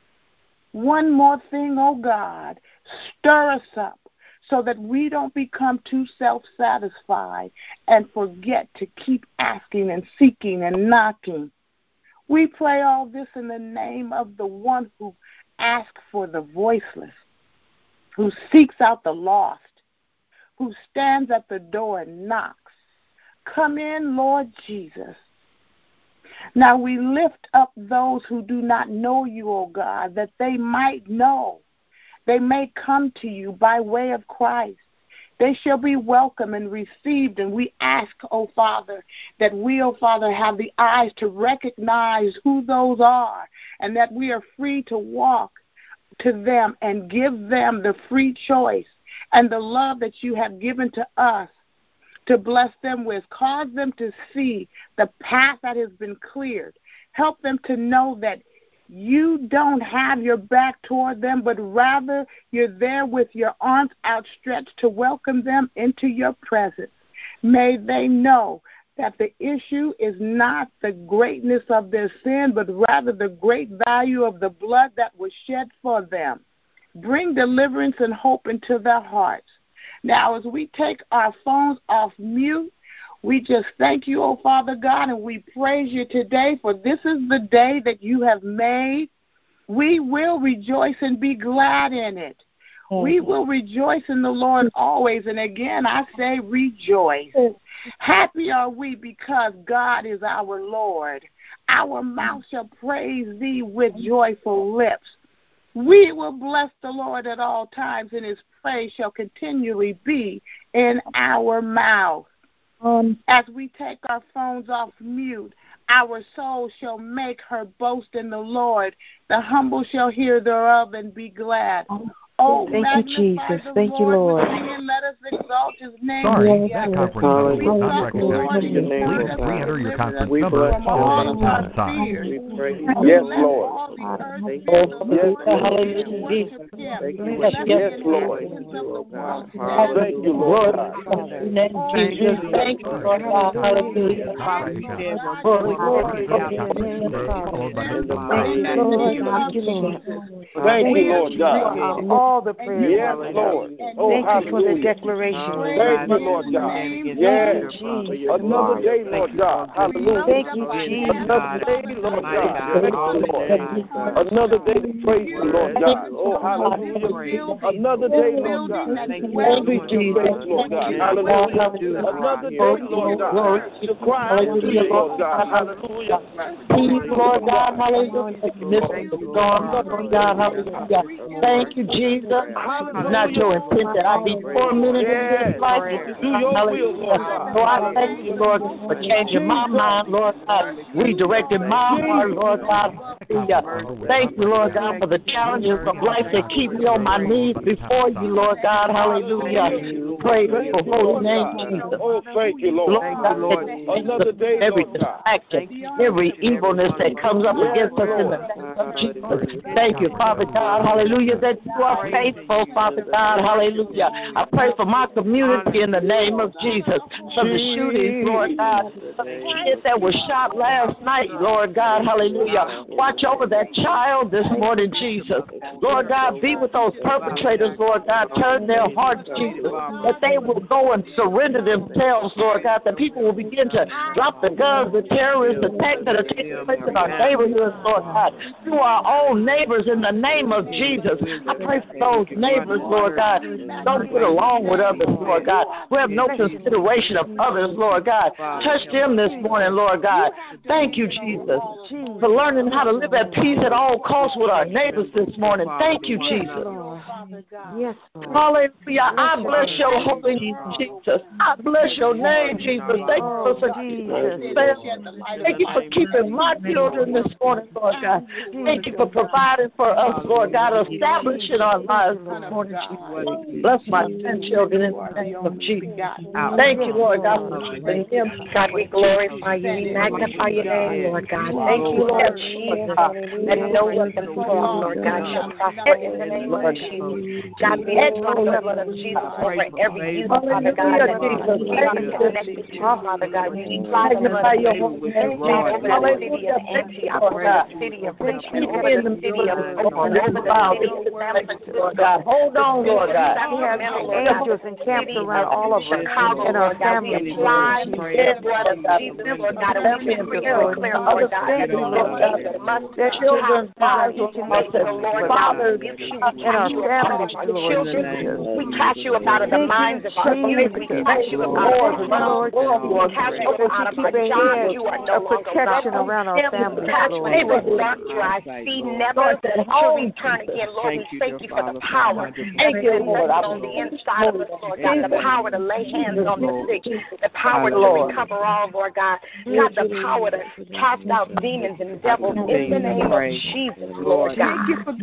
One more thing, O God, stir us up, so that we don't become too self-satisfied and forget to keep asking and seeking and knocking. We pray all this in the name of the one who asks for the voiceless, who seeks out the lost, who stands at the door and knocks. Come in, Lord Jesus. Now we lift up those who do not know you, O God, that they might know. They may come to you by way of Christ. They shall be welcome and received. And we ask, O Father, that we, O Father, have the eyes to recognize who those are and that we are free to walk to them and give them the free choice and the love that you have given to us to bless them with. Cause them to see the path that has been cleared. Help them to know that you don't have your back toward them, but rather you're there with your arms outstretched to welcome them into your presence. May they know that the issue is not the greatness of their sin, but rather the great value of the blood that was shed for them. Bring deliverance and hope into their hearts. Now, as we take our phones off mute, we just thank you, oh Father God, and we praise you today, for this is the day that you have made. We will rejoice and be glad in it. Mm-hmm. We will rejoice in the Lord always. And again, I say rejoice. Mm-hmm. Happy are we because God is our Lord. Our mouth shall praise thee with joyful lips. We will bless the Lord at all times, and his praise shall continually be in our mouth. Um, As we take our phones off mute, our soul shall make her boast in the Lord. The humble shall hear thereof and be glad. Oh, thank you, Jesus. Thank you, Lord. And let us exalt his name. Sorry, that conference number was not recognized. Please re-enter your conference number followed by the pound sign. Yes, Lord. Yes, hallelujah. Yes, Lord. Thank you, Lord. Jesus, thank you, Lord God. Hallelujah. Thank you, Lord God. All the praise. Yes, Lord. Oh, thank hallelujah. you for the declaration. Thank you, Lord God. Yes. Another day, Lord God. Hallelujah. Thank you, Jesus. Another day, Lord God. Thank you, Lord. Another day to praise you, Lord God. Oh, hallelujah. Another day, Lord God. Thank you, Jesus. Lord God. Hallelujah. Another day, Lord God. To cry out to you, Lord God. Hallelujah. Lord God, hallelujah. Lord God, hallelujah. Thank you, Jesus. It's not your intent that I be tormented in this life. Do your will, Lord God. So I thank you, Lord, for changing my mind, Lord God, redirecting my heart, Lord God. Hallelujah. Thank you, Lord God, for the challenges of life that keep me on my knees before you, Lord God. Hallelujah. Praise your holy name, Jesus. Oh, thank you, Lord. Lord, another day, every distraction, every evilness that comes up against us in the of Jesus. Thank you, Father God, hallelujah, that you are faithful, Father God, hallelujah. I pray for my community in the name of Jesus. From the shootings, Lord God, from the kids that were shot last night, Lord God, hallelujah. Watch over that child this morning, Jesus. Lord God, be with those perpetrators, Lord God. Turn their hearts, Jesus, that they will go and surrender themselves, Lord God, that people will begin to drop the guns, the terrorist attacks that are taking place in our neighborhoods, Lord God, to our own neighbors in the name of Jesus. I pray for those neighbors, Lord God, don't get along with others, Lord God, who have no consideration of others, Lord God. Touch them this morning, Lord God. Thank you, Jesus, for learning how to live at peace at all costs with our neighbors this morning. Thank you, Jesus. Yes, Hallelujah. I bless your holy name, Jesus. I bless your name, Jesus. Thank you for Thank you for keeping my children this morning, Lord God. Thank you for providing for us, Lord God, establishing our lives this morning, Jesus. Bless my ten children in the name of Jesus. Thank you, Lord God, for keeping them. God, we glorify you. We magnify your name, Lord God. Thank you, Lord Jesus. Let no weapon form, Lord God, shall prosper in the name of Jesus. God, we invoke the blood of Jesus over every youth, Father God, that we are connected to, Father God. We apply the blood of Jesus over the city of Antioch, over the city of Richmond, over the city of Oakland, over the city of Memphis, Lord God. Hold on, Lord God. We have angels encamped around all of us and our families. We apply the blood of Jesus, Lord God, and we decree and declare, Lord God, that the must Their children, Father, each and Lord God, we and our families, Lord Jesus. We cast you up out of the minds of our youth. We cast you up out of our Lord, we cast you up out of our jobs. You are no longer protection around our families, Lord. Even dark dry see never the children turn again. Lord, we thank you for the power. Thank you, Lord, on the inside of us, Lord God, the power to lay hands on the sick, the power to recover all, Lord God. God, the power to cast out demons and devils in the name of Jesus, Lord God.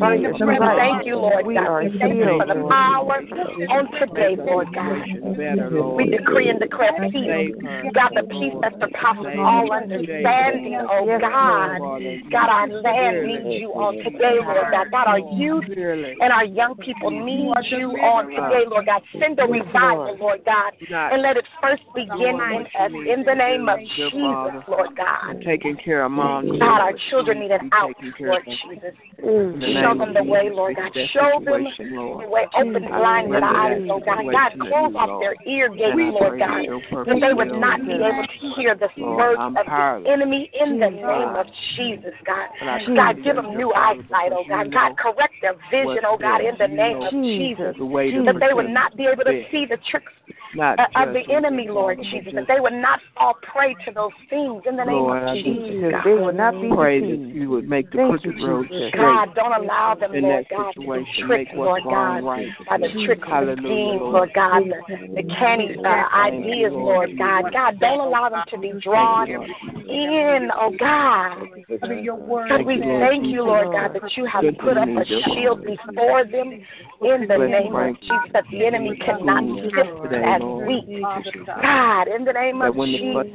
Thank you, Lord God. We thank you for the power on today, Lord God. We decree and declare peace. God, the peace that surpasses all understanding, oh God. God, our land needs you on today, Lord God. God, our youth and our young people need you on today, Lord God. Send a revival, Lord God, and let it first begin in us in the name of Jesus, Lord God. Taking care of mom. God, our children need an out, Lord Jesus. Show them the way, Lord God. Show them the way. Open blind with eyes, oh God. God, close off their ear gates, Lord God, that they would not be able to hear the words of the enemy in the name of Jesus, God. God, give them new eyesight, oh God. God, correct their vision, oh God, in the name of Jesus, that they would not be able to see the tricks uh, of the enemy,Ord Jesus, that they would not fall prey to those things in the name Lord, of Jesus, God. They would not be pray deceived. that you would make the Thank crooked you, road Jesus. straight. God, don't allow them, in Lord that God, to be situation, tricked, make what's Lord God, wrong right. by the tricks of the schemes, Lord God, the, the canny uh, ideas, Lord God. God, don't allow them to be drawn in, oh God. God, we thank you, Lord God, that you have put up a shield before them in the name of Jesus, that the enemy cannot sift as weak. God, in the name of Jesus,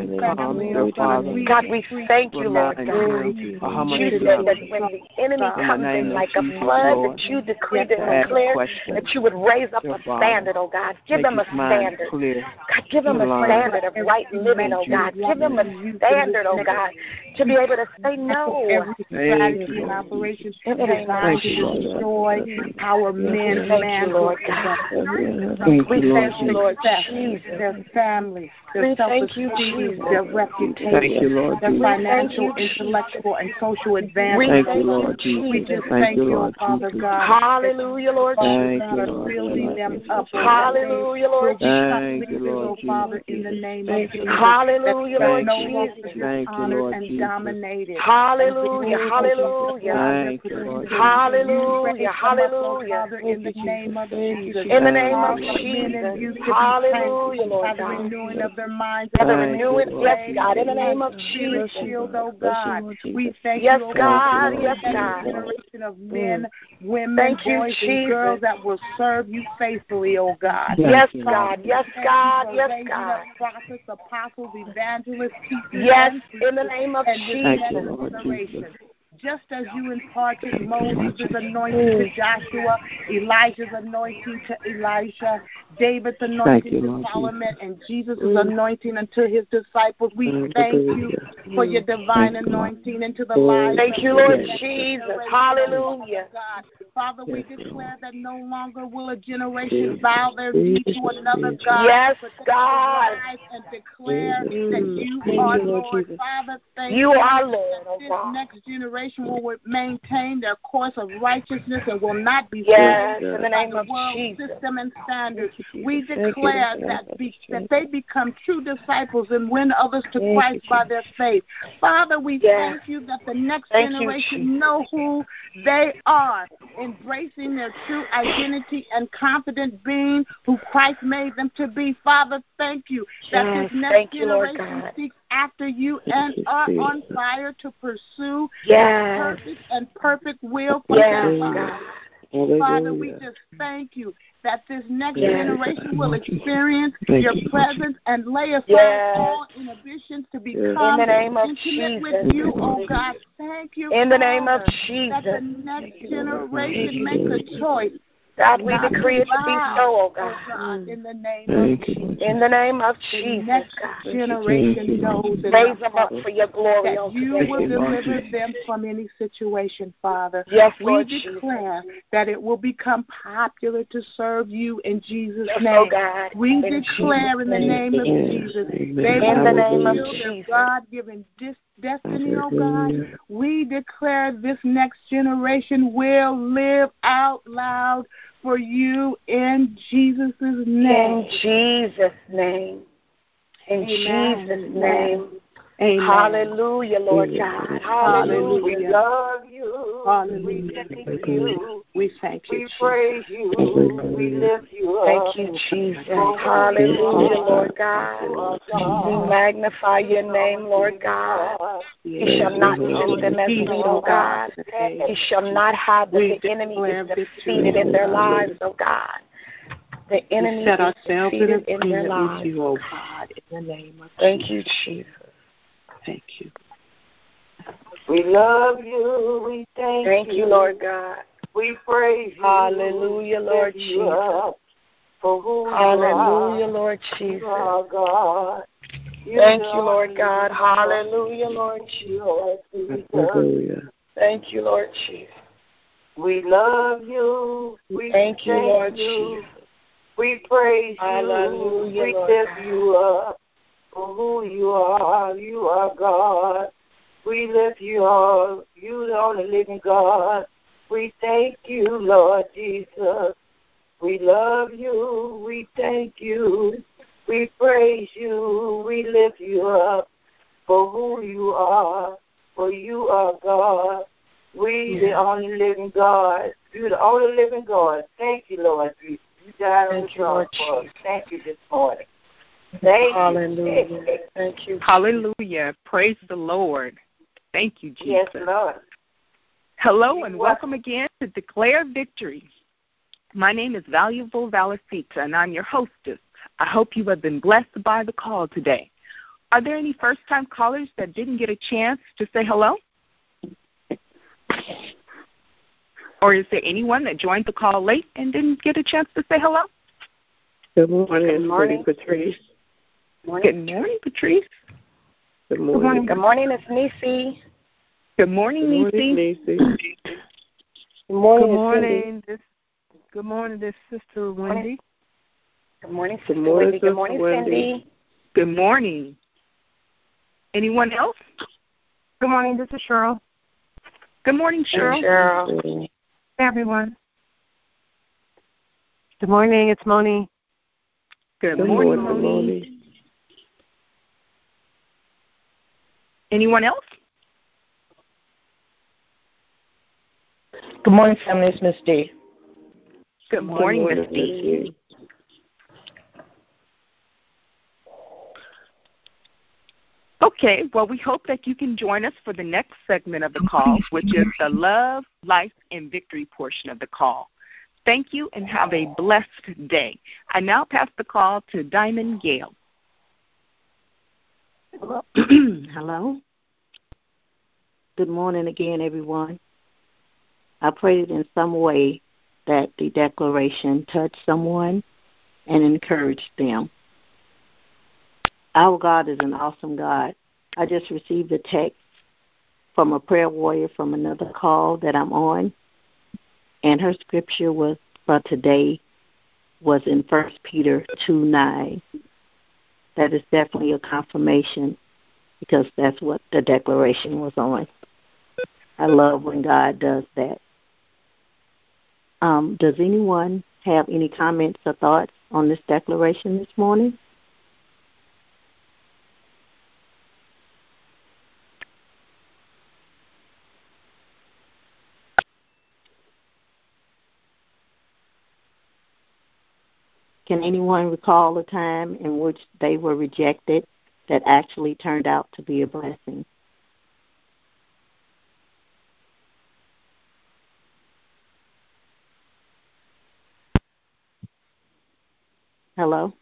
God, we thank you, Lord God. You said that when the enemy comes in like a flood, that you decreed and declared that you would raise up a standard, oh God. Give them a standard. God, give them a standard of right living, oh God. Give them a standard, oh God, to be able to say no. Strategy and operations designed to destroy our men, man, Lord God. We thank you, Lord Jesus. Their family, their self-esteem, their reputation, their financial, intellectual, and social advancement. Thank you, Lord Jesus. We just thank you, Father God. Hallelujah, Lord Jesus. God, of building them up. Hallelujah, Lord Jesus. Thank you, Lord Jesus. Father, in the name of Jesus. Hallelujah, Lord Jesus. Thank you, Lord and Jesus. dominated. Hallelujah, hallelujah. Thank you, Lord Jesus. Hallelujah, hallelujah. Father, in the name of Jesus. In the name of Jesus. Hallelujah, Lord God. God. Renewing of their minds. By the renewing, yes, God, in the name of Jesus. Shield, oh God. We thank yes, you, oh God, yes, God. Generation of men, women, thank you, boys, Jesus. and girls that will serve you faithfully, oh God. Yes, God, yes, God, yes, God. Prophets, apostles, evangelists, teachers, yes, in the name of Jesus. Thank you, Lord Jesus. just as you imparted Moses' anointing to Joshua, Elijah's anointing to Elisha, David's anointing to Solomon, and Jesus' anointing unto his disciples. We thank you for your divine anointing into the lives Thank of you, Lord Jesus. Hallelujah. God. Father, we declare that no longer will a generation bow their knee to another God. Yes, but God. rise and declare that you are Lord. Father, thank You you are Lord, oh this God. next generation will maintain their course of righteousness and will not be Yes, swayed in the by name the of world Jesus. system and standards. We declare that, be, that they become true disciples and win others to Christ by their faith. Father, we Yes. thank you that the next Thank you, generation Jesus. know who they are, embracing their true identity and confident being who Christ made them to be. Father, thank you that Yes, this next thank you, Lord generation God. seeks after you and are on fire to pursue Yes. your perfect and perfect will for Yes, their lives. God. Father, we just thank you that this next Yes. generation will experience your presence and lay aside Yes. all inhibitions to become In the name of intimate Jesus. with you, oh God. Thank you, In the name of Father, Jesus. that the next generation makes a choice. God, we not decree it to be bow, so, oh oh God. God, in the name of Jesus. In the name of The Jesus, next God. generation knows in Raise their them up heart for your glory, that oh you today. will deliver them from any situation, Father. Yes, we Lord declare that it will become popular to serve you in Jesus' Yes, name. oh God. We In declare Jesus' in the name of Jesus, they In will the name of fulfill their Jesus. God-given dis- destiny, oh God. We declare this next generation will live out loud for you in Jesus' name. In Jesus' name. In Amen. Jesus' name. Amen. Hallelujah, Lord God. Hallelujah. We love you. Hallelujah. We thank you. We thank you. We praise you. We lift you up. Thank you, Jesus. Hallelujah, Lord God. We magnify your name, Lord God. He shall not sift them as wheat, oh God. He shall not have that the enemy is defeated in their lives, oh God. The enemy set is ourselves defeated in in their agreement lives. with you, oh God, in the name of Thank Jesus. you, Jesus. Thank you. We love you. We thank, Thank you, you, Lord God. We praise you. Hallelujah, Lord you Jesus. up for who Hallelujah, you are. Lord Jesus. You are God. You Thank are you, Lord God. God. Hallelujah, Lord Jesus. Hallelujah. Thank you, Lord Jesus. We love you. We Thank you, Lord you. Jesus. We praise Hallelujah, you. We Lord lift God. you up for who you are. You are God. We lift you up. You are the living God. We thank you, Lord Jesus. We love you. We thank you. We praise you. We lift you up for who you are. For you are God. We Yeah. the only living God. You the only living God. Thank you, Lord Jesus. You died on the Thank you, cross Lord for us. Jesus. Thank you this morning. Thank Hallelujah. you. Thank you. Hallelujah. Praise the Lord. Thank you, Jesus. Yes, Lord. Hello and welcome again to Declare Victory. My name is Valuable Valicita, and I'm your hostess. I hope you have been blessed by the call today. Are there any first-time callers that didn't get a chance to say hello? Or is there anyone that joined the call late and didn't get a chance to say hello? Good morning, Good morning, Patrice. Good morning, Patrice. Good morning. Good morning, it's Nisi. Good morning, Good Nisi. morning, Nisi. Good morning, Good morning. This, good morning, this Sister Wendy. Good morning, Good Sister morning, Wendy. Good Sister morning, Wendy. Cindy. Good morning. Anyone else? Good morning, this is Cheryl. Good morning, Cheryl. Hey, Cheryl. Hey, everyone. Good morning, it's Moni. Good, Good morning, morning, Moni. Moni. Anyone else? Good morning, family. It's Miss D. Good morning, Good Miss morning, D. Miss D. Okay, well, we hope that you can join us for the next segment of the call, which is the Love, Life, and Victory portion of the call. Thank you and have a blessed day. I now pass the call to Diamond Gale. Hello. This Good morning again, everyone. I pray that in some way that the declaration touched someone and encouraged them. Our God is an awesome God. I just received a text from a prayer warrior from another call that I'm on, and her scripture was for today was in First Peter two nine. That is definitely a confirmation because that's what the declaration was on. I love when God does that. Um, does anyone have any comments or thoughts on this declaration this morning? Can anyone recall a time in which they were rejected that actually turned out to be a blessing? Hello?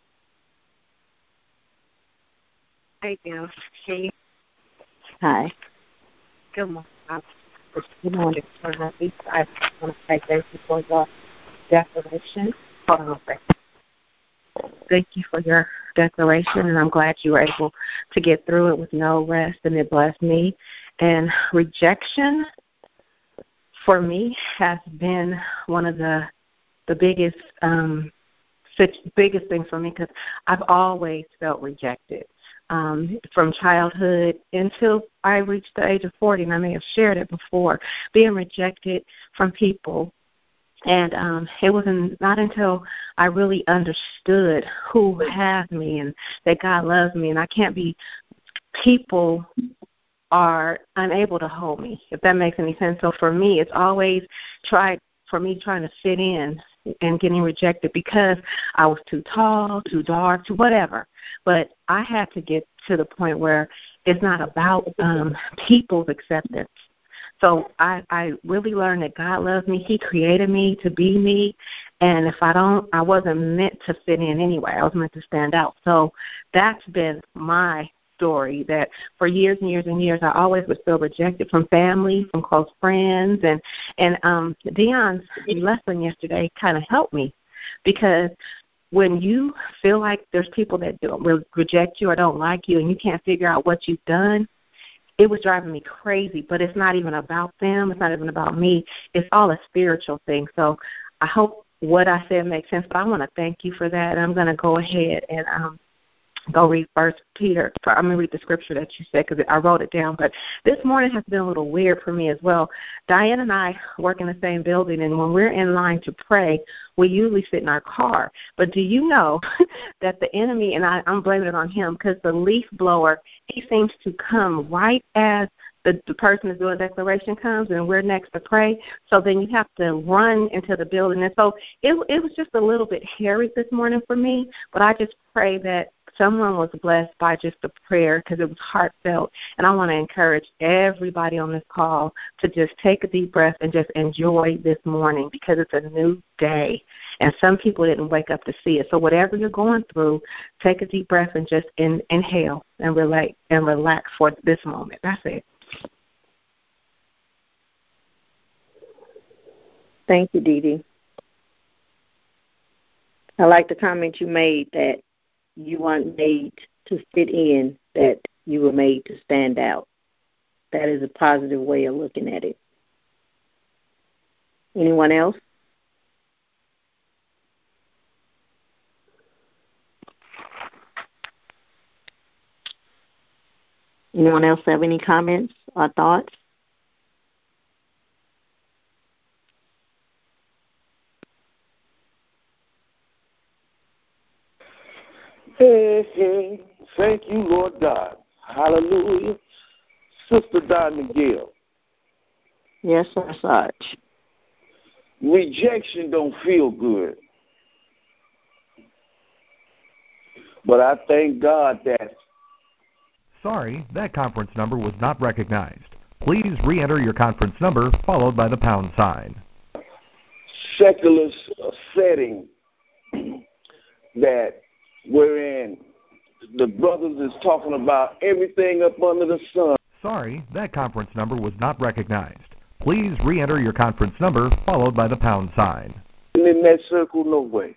Hey, Bill. Hey. Hi. Good morning. Good morning. I want to say thank you for your declaration. Hold on a second. Thank you for your declaration, and I'm glad you were able to get through it with no rest, and it blessed me. And rejection, for me, has been one of the the biggest um, biggest things for me because I've always felt rejected. Um, from childhood until I reached the age of forty, and I may have shared it before, being rejected from people. And um, it wasn't not until I really understood who has me and that God loves me, and I can't be, people are unable to hold me, if that makes any sense. So for me, it's always tried for me trying to fit in and getting rejected because I was too tall, too dark, too whatever. But I had to get to the point where it's not about um, people's acceptance. So I, I really learned that God loves me. He created me to be me. And if I don't, I wasn't meant to fit in anyway. I was meant to stand out. So that's been my story, that for years and years and years, I always was feel rejected from family, from close friends. And, and um, Dion's lesson yesterday kind of helped me because when you feel like there's people that don't reject you or don't like you and you can't figure out what you've done, it was driving me crazy, but it's not even about them. It's not even about me. It's all a spiritual thing. So I hope what I said makes sense, but I want to thank you for that. And I'm going to go ahead and um, go read First Peter. I'm going to read the scripture that you said because I wrote it down. But this morning has been a little weird for me as well. Diane and I work in the same building, and when we're in line to pray, we usually sit in our car. But do you know that the enemy, and I, I'm blaming it on him, because the leaf blower, he seems to come right as the, the person is doing a declaration comes, and we're next to pray. So then you have to run into the building. And so it, it was just a little bit hairy this morning for me, but I just pray that someone was blessed by just the prayer because it was heartfelt. And I want to encourage everybody on this call to just take a deep breath and just enjoy this morning because it's a new day. And some people didn't wake up to see it. So whatever you're going through, take a deep breath and just in, inhale and relax and relax for this moment. That's it. Thank you, Dee Dee. I like the comment you made that you weren't made to fit in, that you were made to stand out. That is a positive way of looking at it. Anyone else? Anyone else have any comments or thoughts? Hey, hey, thank you, Lord God. Hallelujah. Sister Don Miguel. Yes, Sir Sarge. Rejection don't feel good. But I thank God that... Sorry, that conference number was not recognized. Please re-enter your conference number followed by the pound sign. Secular setting that we're in, the brothers is talking about everything up under the sun. Sorry, that conference number was not recognized. Please re-enter your conference number followed by the pound sign. In that circle, no way.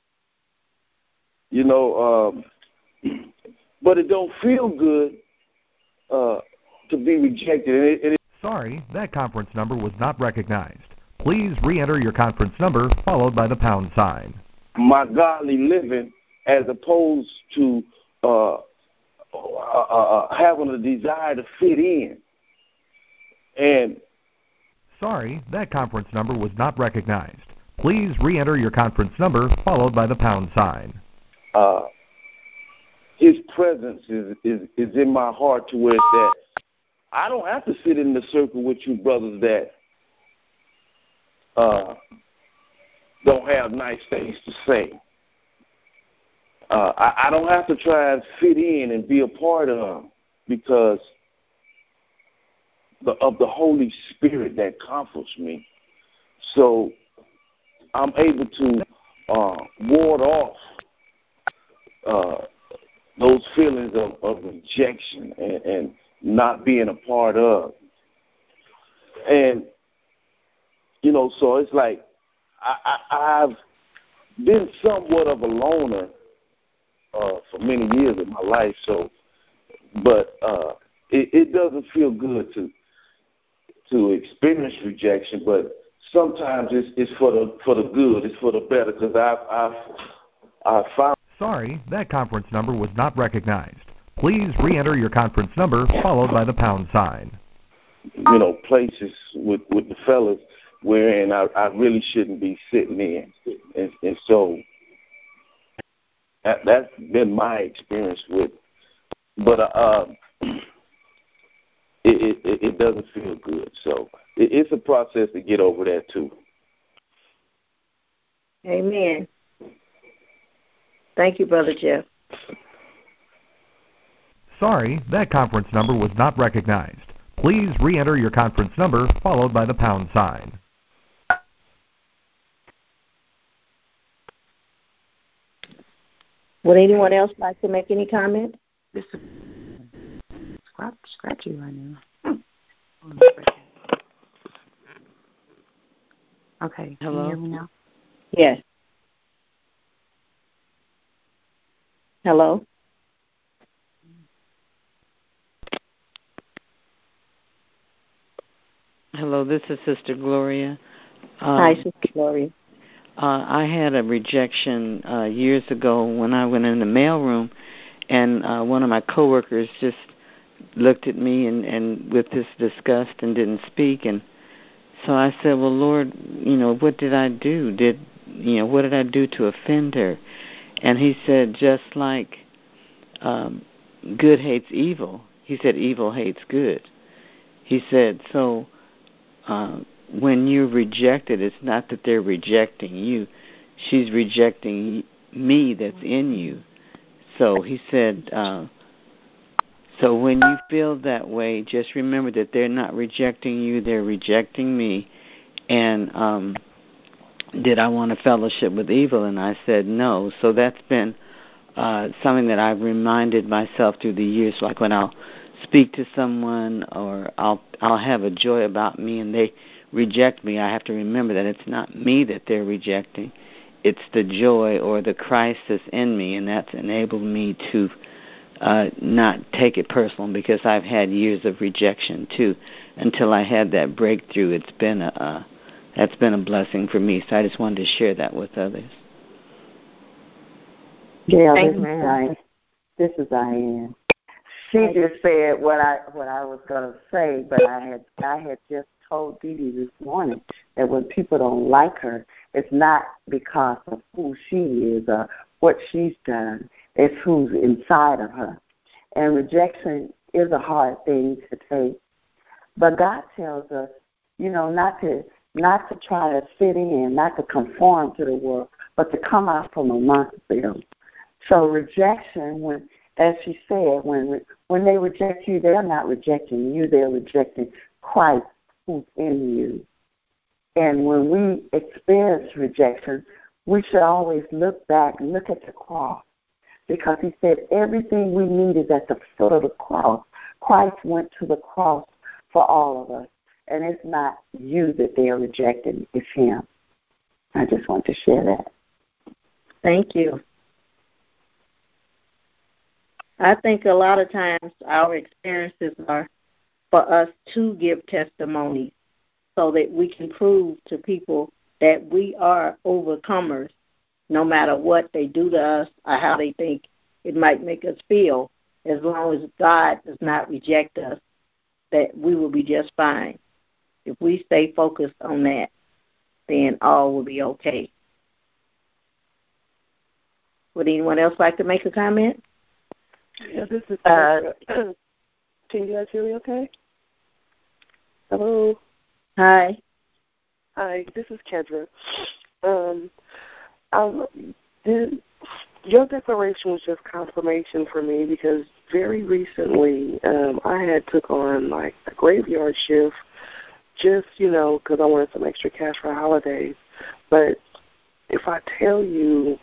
You know, um, but it don't feel good uh, to be rejected. And it, and it Sorry, that conference number was not recognized. Please re-enter your conference number followed by the pound sign. My godly living as opposed to uh, uh, uh, having a desire to fit in. And sorry, that conference number was not recognized. Please re-enter your conference number followed by the pound sign. Uh, his presence is, is, is in my heart to where it's that I don't have to sit in the circle with you brothers that uh, don't have nice things to say. Uh, I, I don't have to try and fit in and be a part of because the, of the Holy Spirit that comforts me. So I'm able to uh, ward off uh, those feelings of, of rejection and, and not being a part of. And, you know, so it's like I, I, I've been somewhat of a loner uh, for many years of my life. So, but uh, it, it doesn't feel good to to experience rejection, but sometimes it's, it's for the for the good, it's for the better, because I've, I've, I've found... Sorry, that conference number was not recognized. Please re-enter your conference number followed by the pound sign. You know, places with, with the fellas wherein I, I really shouldn't be sitting in. And, and so that, that's been my experience with But uh, It, it, it doesn't feel good. So it, it's a process to get over that, too. Amen. Thank you, Brother Jeff. Sorry, that conference number was not recognized. Please re-enter your conference number followed by the pound sign. Would anyone else like to make any comment? This is scratchy right now. Okay. Hello? Can you hear me now? Yes. Hello? Hello, this is Sister Gloria. Um, Hi, Sister Gloria. Uh, I had a rejection uh, years ago when I went in the mailroom, and uh, one of my coworkers just looked at me and, and with this disgust and didn't speak. And so I said, well, Lord, you know, what did I do? Did you know, what did I do to offend her? And he said, just like um, good hates evil, he said, evil hates good. He said, so uh, when you're rejected, it's not that they're rejecting you. She's rejecting me that's in you. So he said, uh, so when you feel that way, just remember that they're not rejecting you, they're rejecting me. And um, did I want to fellowship with evil? And I said no. So that's been uh, something that I've reminded myself through the years, like when I'll speak to someone or I'll I'll have a joy about me and they reject me, I have to remember that it's not me that they're rejecting. It's the joy or the Christ that's in me, and that's enabled me to uh, not take it personal, because I've had years of rejection too. Until I had that breakthrough, it's been a uh, that's been a blessing for me. So I just wanted to share that with others. Yeah, this is Diane. This is Diane. She just said what I what I was going to say, but I had I had just told Dee Dee this morning that when people don't like her, it's not because of who she is or what she's done. It's who's inside of her. And rejection is a hard thing to take. But God tells us, you know, not to not to try to fit in, not to conform to the world, but to come out from amongst them. So rejection, when, as she said, when when they reject you, they're not rejecting you, they're rejecting Christ who's in you. And when we experience rejection, we should always look back and look at the cross, because he said everything we need is at the foot of the cross. Christ went to the cross for all of us. And it's not you that they are rejecting, it's him. I just want to share that. Thank you. I think a lot of times our experiences are for us to give testimonies so that we can prove to people that we are overcomers no matter what they do to us or how they think it might make us feel. As long as God does not reject us, that we will be just fine. If we stay focused on that, then all will be okay. Would anyone else like to make a comment? Yeah, this is uh, can you guys hear me okay? Hello? Hi. Hi, this is Kendra. Um, um, this, your declaration was just confirmation for me because very recently um, I had took on like a graveyard shift just, you know, because I wanted some extra cash for holidays. But if I tell you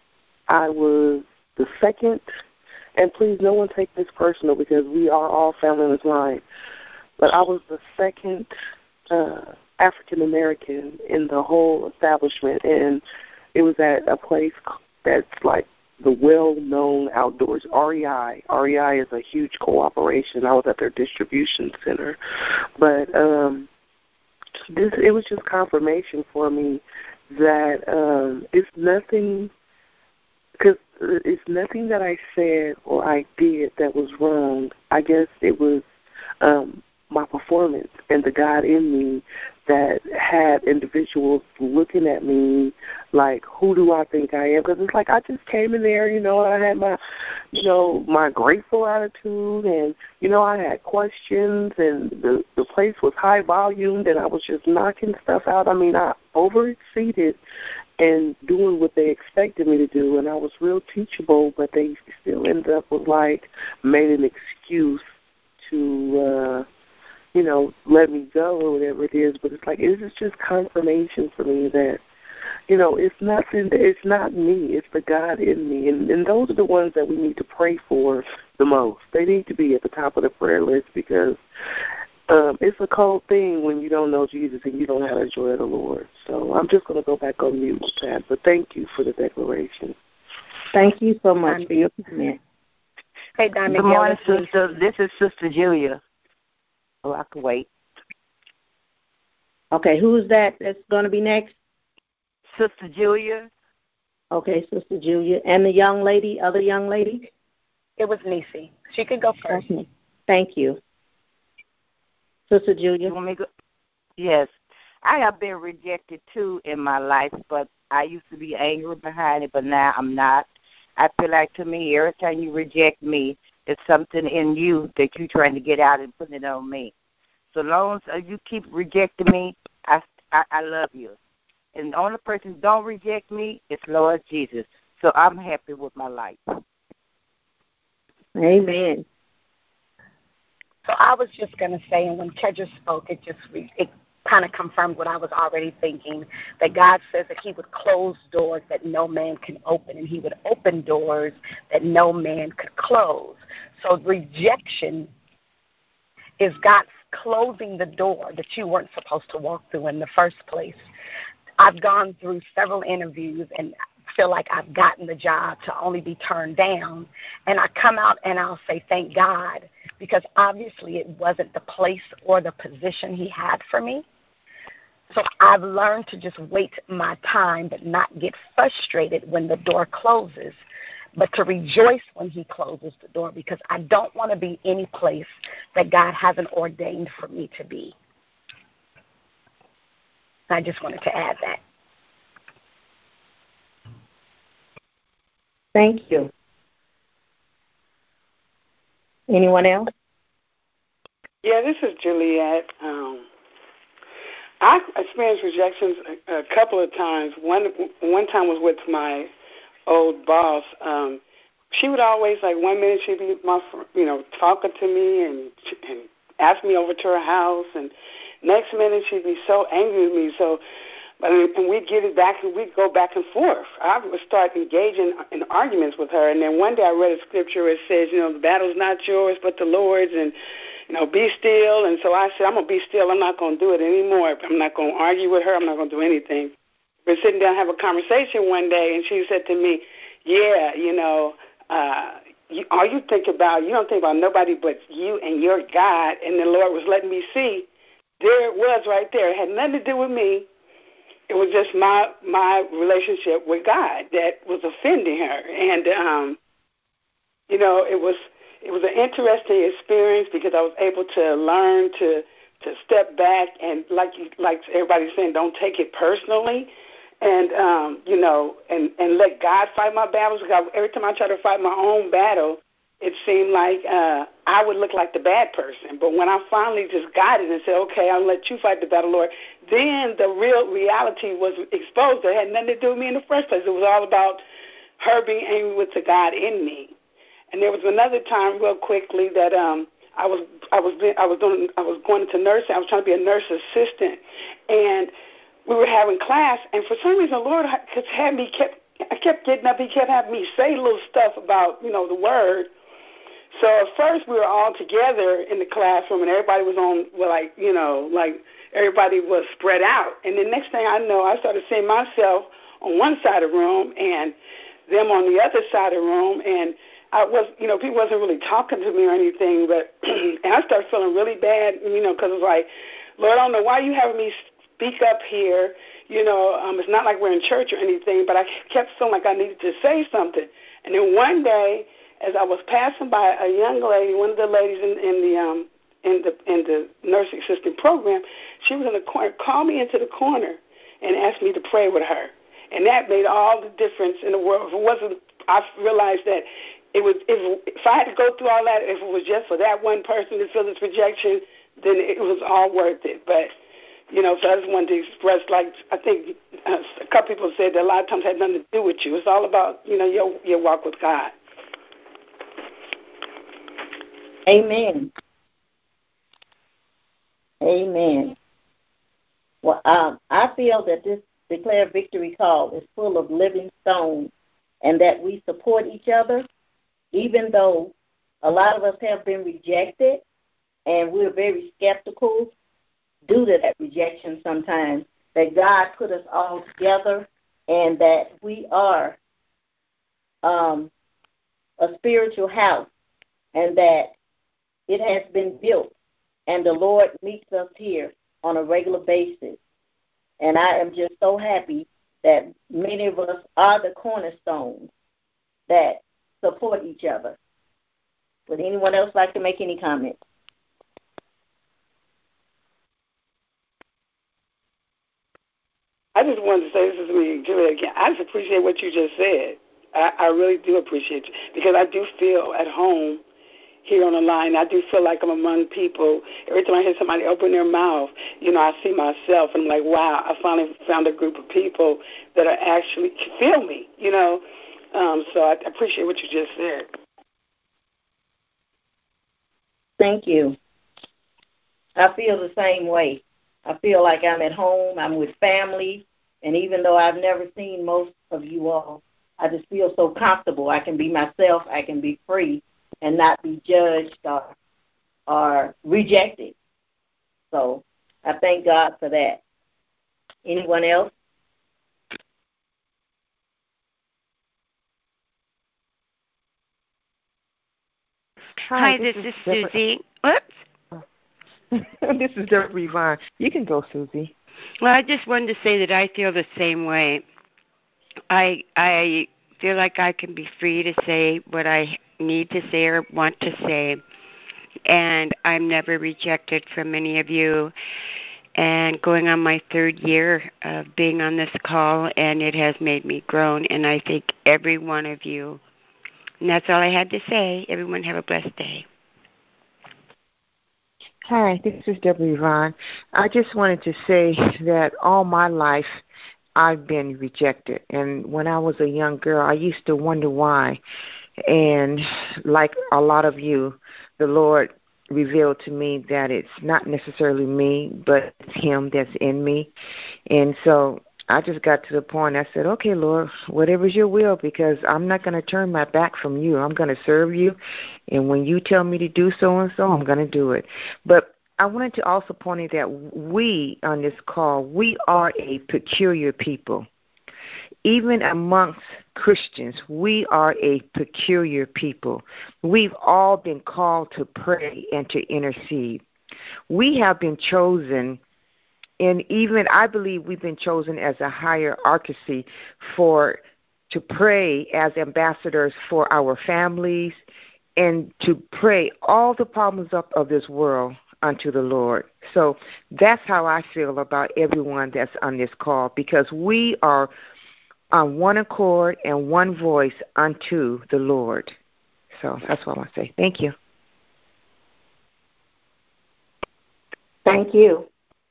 I was the second, and please no one take this personal because we are all family in this line, but I was the second uh, African-American in the whole establishment, and it was at a place that's like the well-known outdoors, R E I. R E I is a huge cooperation. I was at their distribution center. But um, this it was just confirmation for me that um, it's nothing, because it's nothing that I said or I did that was wrong. I guess it was um, my performance and the God in me that had individuals looking at me like, who do I think I am? Because it's like I just came in there, you know, I had my, you know, my grateful attitude, and, you know, I had questions, and the, the place was high volumed, and I was just knocking stuff out. I mean, I over-exceeded and doing what they expected me to do, and I was real teachable, but they still ended up with, like, made an excuse to, uh, you know, let me go or whatever it is. But it's like, it is just confirmation for me that, you know, it's nothing, it's not me, it's the God in me. And, and those are the ones that we need to pray for the most. They need to be at the top of the prayer list because um, it's a cold thing when you don't know Jesus and you don't have the joy of the Lord. So I'm just going to go back on mute with that. But thank you for the declaration. Thank you so much for your comment. Hey, Diamond. Good morning, sister. This is Sister Julia. Oh, I can wait. Okay, who's that that's going to be next? Sister Julia. Okay, Sister Julia. And the young lady, other young lady? It was Nisi. She could go first. Okay. Thank you. Sister Julia. You want me to go? Yes. I have been rejected, too, in my life, but I used to be angry behind it, but now I'm not. I feel like, to me, every time you reject me, it's something in you that you're trying to get out and put it on me. So long as you keep rejecting me, I, I, I love you. And the only person who don't reject me is Lord Jesus. So I'm happy with my life. Amen. So I was just going to say, and when Kedra spoke, it just it kind of confirmed what I was already thinking, that God says that he would close doors that no man can open, and he would open doors that no man could close. So rejection is God closing the door that you weren't supposed to walk through in the first place. I've gone through several interviews and feel like I've gotten the job to only be turned down, and I come out and I'll say thank God, because obviously it wasn't the place or the position he had for me. So I've learned to just wait my time but not get frustrated when the door closes, but to rejoice when he closes the door, because I don't want to be any place that God hasn't ordained for me to be. I just wanted to add that. Thank you. Anyone else? Yeah, this is Juliet. Um, I experienced rejections a, a couple of times. One one time was with my old boss. Um, she would always, like, one minute she'd be my, you know, talking to me and and ask me over to her house, and next minute she'd be so angry with me. So But and we'd get it back, and we'd go back and forth. I would start engaging in arguments with her, and then one day I read a scripture where it says, you know, the battle's not yours but the Lord's, and you know, be still. And so I said, I'm gonna be still. I'm not gonna do it anymore. I'm not gonna argue with her. I'm not gonna do anything. We're sitting down have a conversation one day, and she said to me, yeah, you know, uh, you, all you think about, you don't think about nobody but you and your God. And the Lord was letting me see, there it was right there. It had nothing to do with me. It was just my my relationship with God that was offending her. And, um, you know, it was it was an interesting experience because I was able to learn to to step back and, like you, like everybody's saying, don't take it personally. And, um, you know, and, and let God fight my battles. Because every time I try to fight my own battle, it seemed like uh, I would look like the bad person. But when I finally just got it and said, okay, I'll let you fight the battle, Lord, then the real reality was exposed. It had nothing to do with me in the first place. It was all about her being angry with the God in me. And there was another time, real quickly, that um, I was I was I was doing I was going into nursing. I was trying to be a nurse assistant, and we were having class, and for some reason, the Lord had me kept. I kept getting up. He kept having me say little stuff about, you know, the word. So at first, we were all together in the classroom, and everybody was on, well, like, you know, like everybody was spread out. And the next thing I know, I started seeing myself on one side of the room and them on the other side of the room, and I was, you know, people wasn't really talking to me or anything, but and I started feeling really bad, you know, because it was like, Lord, I don't know why you having me speak up here. You know, um, it's not like we're in church or anything, but I kept feeling like I needed to say something. And then one day, as I was passing by a young lady, one of the ladies in, in the um, in the in the nursing assistant program, she was in the corner, called me into the corner, and asked me to pray with her. And that made all the difference in the world. If it wasn't, I realized that it would. If, if I had to go through all that, if it was just for that one person to feel this rejection, then it was all worth it. But you know, so I just wanted to express, like, I think uh, a couple people said that a lot of times had nothing to do with you. It's all about, you know, your your walk with God. Amen. Amen. Well, um, I feel that this Declare Victory call is full of living stones, and that we support each other, even though a lot of us have been rejected, and we're very skeptical due to that rejection sometimes, that God put us all together, and that we are um, a spiritual house, and that it has been built, and the Lord meets us here on a regular basis. And I am just so happy that many of us are the cornerstones that support each other. Would anyone else like to make any comments? I just wanted to say, this is me, Julia, again. I just appreciate what you just said. I, I really do appreciate you, because I do feel at home here on the line. I do feel like I'm among people. Every time I hear somebody open their mouth, you know, I see myself, and I'm like, wow, I finally found a group of people that are actually feel me, you know. Um, so I appreciate what you just said. Thank you. I feel the same way. I feel like I'm at home, I'm with family, and even though I've never seen most of you all, I just feel so comfortable. I can be myself, I can be free, and not be judged or, or rejected. So I thank God for that. Anyone else? Hi, this, this is, is Susie. Whoops. This is Deborah Yvonne. You can go, Susie. Well, I just wanted to say that I feel the same way. I I feel like I can be free to say what I need to say or want to say, and I'm never rejected from any of you. And going on my third year of being on this call, and it has made me grown, and I thank every one of you. And that's all I had to say. Everyone have a blessed day. Hi, this is Deborah Yvonne. I just wanted to say that all my life I've been rejected. And when I was a young girl, I used to wonder why. And like a lot of you, the Lord revealed to me that it's not necessarily me, but it's Him that's in me. And so I just got to the point, I said, okay, Lord, whatever's your will, because I'm not going to turn my back from you. I'm going to serve you, and when you tell me to do so and so, I'm going to do it. But I wanted to also point out that we on this call, we are a peculiar people. Even amongst Christians, we are a peculiar people. We've all been called to pray and to intercede. We have been chosen, and even I believe we've been chosen as a hierarchy for to pray as ambassadors for our families and to pray all the problems of, of this world unto the Lord. So that's how I feel about everyone that's on this call, because we are on one accord and one voice unto the Lord. So that's what I want to say. Thank you. Thank you.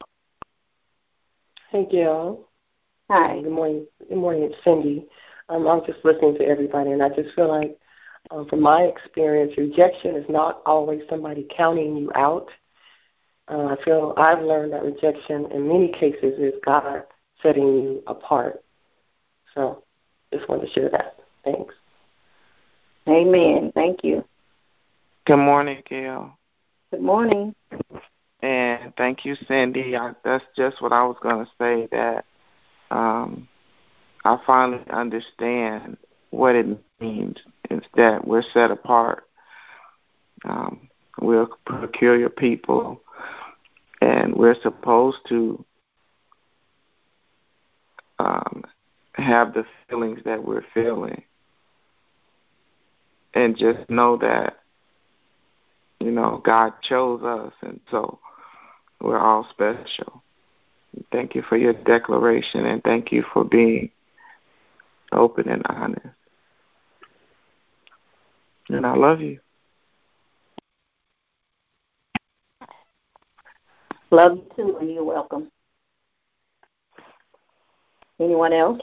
Thank you all. Hi. Good morning. Good morning. It's Cindy. Um, I'm just listening to everybody, and I just feel like, um, from my experience, rejection is not always somebody counting you out. Uh, I feel I've learned that rejection in many cases is God setting you apart. So just wanted to share that. Thanks. Amen. Thank you. Good morning, Gail. Good morning. And thank you, Cindy. I, that's just what I was going to say, that um, I finally understand what it means. It's that we're set apart. Um, we're peculiar people, and we're supposed to um, have the feelings that we're feeling, and just know that, you know, God chose us, and so we're all special. Thank you for your declaration, and thank you for being open and honest. And I love you. Love you too, and you're welcome. Anyone else?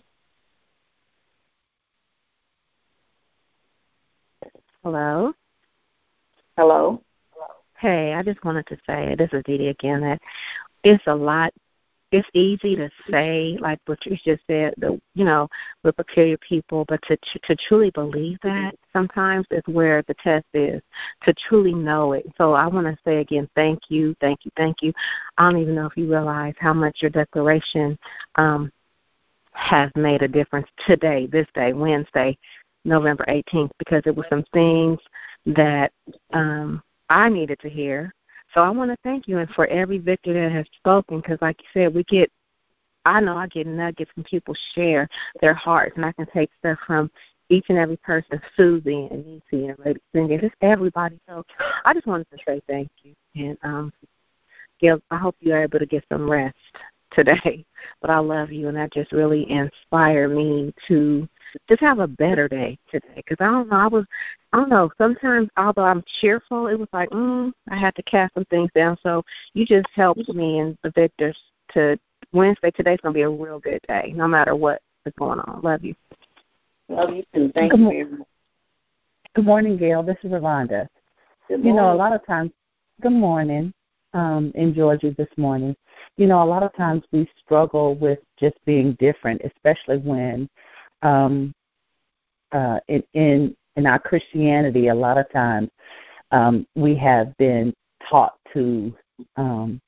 Hello? Hello? Hey, I just wanted to say, this is Dee Dee again, that it's a lot, it's easy to say, like what you just said, the, you know, we're peculiar people, but to to truly believe that sometimes is where the test is, to truly know it. So I want to say again, thank you, thank you, thank you. I don't even know if you realize how much your declaration um, has made a difference today, this day, Wednesday, November eighteenth, because it was some things that um, I needed to hear. So I want to thank you, and for every victor that has spoken, because like you said, we get, I know I get nuggets when people share their hearts, and I can take stuff from each and every person, Susie and Nisi and Lady Cindy, and just everybody. So I just wanted to say thank you. And, um, Gail, I hope you're able to get some rest today. But I love you, and that just really inspired me to just have a better day today. Because I don't know, I was, I don't know, sometimes although I'm cheerful, it was like, mm, I had to cast some things down. So you just helped me and the victors to Wednesday. Today's going to be a real good day, no matter what is going on. Love you. Love you too. Thank good you mo- very much. Good morning, Gail. This is Rhonda. Good You know, a morning. lot of times, good morning, um, in Georgia this morning. You know, a lot of times we struggle with just being different, especially when um, uh, in, in in our Christianity, a lot of times um, we have been taught to um,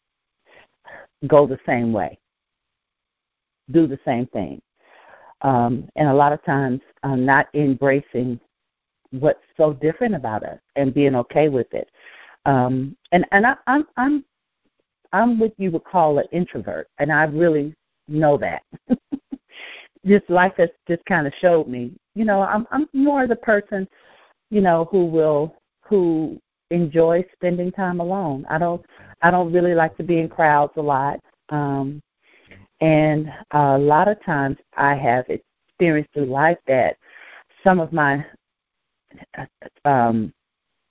go the same way, do the same thing. Um, and a lot of times um, not embracing what's so different about us and being okay with it. Um, and and I, I'm I'm I'm what you would call an introvert, and I really know that. Just life has just kind of showed me. You know, I'm I'm more the person, you know, who will who enjoys spending time alone. I don't I don't really like to be in crowds a lot. Um, and a lot of times I have experienced through life that some of my um,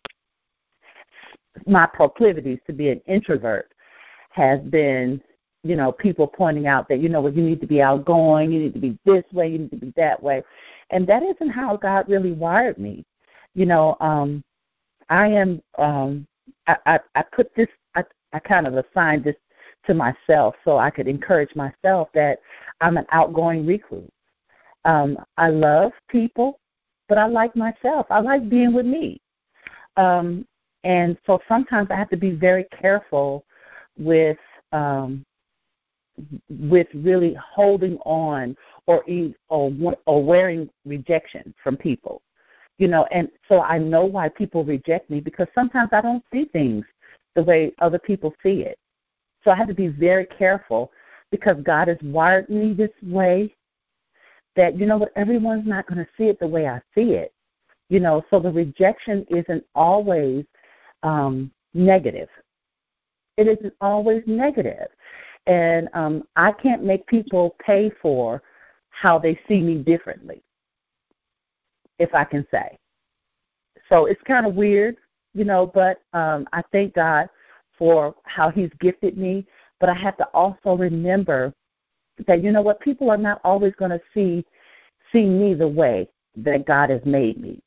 my proclivities to be an introvert has been, you know, people pointing out that, you know, well, you need to be outgoing, you need to be this way, you need to be that way. And that isn't how God really wired me. You know, um, I am, um, I, I, I put this, I, I kind of assigned this to myself so I could encourage myself that I'm an outgoing recluse. Um, I love people, but I like myself. I like being with me. Um, and so sometimes I have to be very careful with um, with really holding on or or or wearing rejection from people, you know. And so I know why people reject me, because sometimes I don't see things the way other people see it. So I have to be very careful, because God has wired me this way that, you know what, everyone's not going to see it the way I see it, you know. So the rejection isn't always um, negative. It isn't always negative. And um, I can't make people pay for how they see me differently, if I can say. So it's kind of weird, you know, but um, I thank God for how he's gifted me. But I have to also remember that, you know what, people are not always going to see see me the way that God has made me.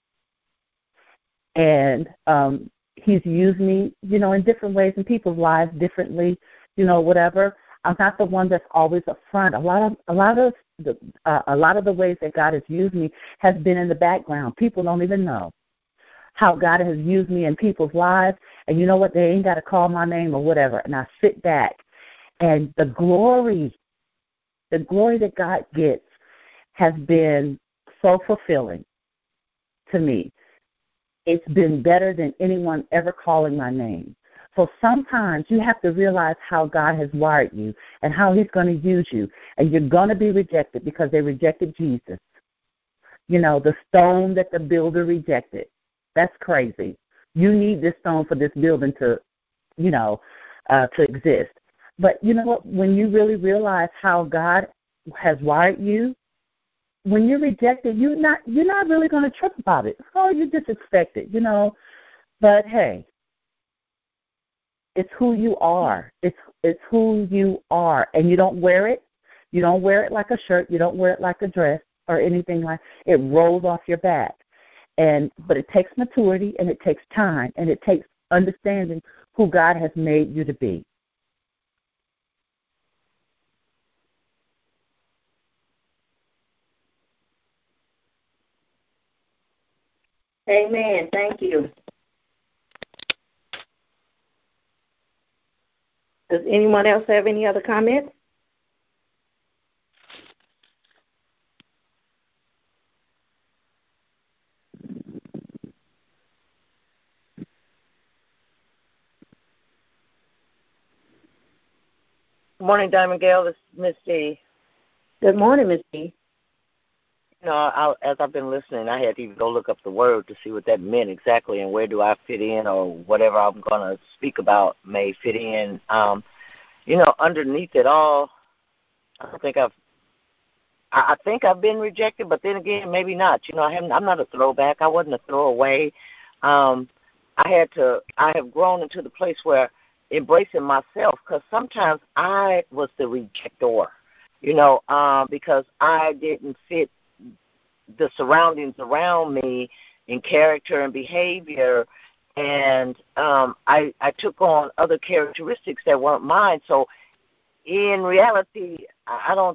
And um, he's used me, you know, in different ways in people's lives differently, you know, whatever. I'm not the one that's always up front. A lot of a lot of the uh, a lot of the ways that God has used me has been in the background. People don't even know how God has used me in people's lives. And you know what? They ain't got to call my name or whatever. And I sit back, and the glory, the glory that God gets has been so fulfilling to me. It's been better than anyone ever calling my name. So sometimes you have to realize how God has wired you and how he's going to use you. And you're going to be rejected because they rejected Jesus. You know, the stone that the builder rejected. That's crazy. You need this stone for this building to, you know, uh, to exist. But you know what? When you really realize how God has wired you, when you're rejected, you're not you're not really going to trip about it. Oh, you just expect it, you know. But hey, it's who you are. It's it's who you are, and you don't wear it. You don't wear it like a shirt. You don't wear it like a dress or anything like. It rolls off your back, and but it takes maturity, and it takes time, and it takes understanding who God has made you to be. Amen. Thank you. Does anyone else have any other comments? Good morning, Diamond Gale. This is Miss D. Good morning, Miss D. You know, I, as I've been listening, I had to even go look up the word to see what that meant exactly and where do I fit in, or whatever I'm going to speak about may fit in. Um, you know, underneath it all, I don't think I've, I, I think I've been rejected, but then again, maybe not. You know, I haven't, I'm not a throwback. I wasn't a throwaway. Um, I had to, I have grown into the place where embracing myself, because sometimes I was the rejector, you know, uh, because I didn't fit the surroundings around me in character and behavior, and um, I, I took on other characteristics that weren't mine. So in reality, I don't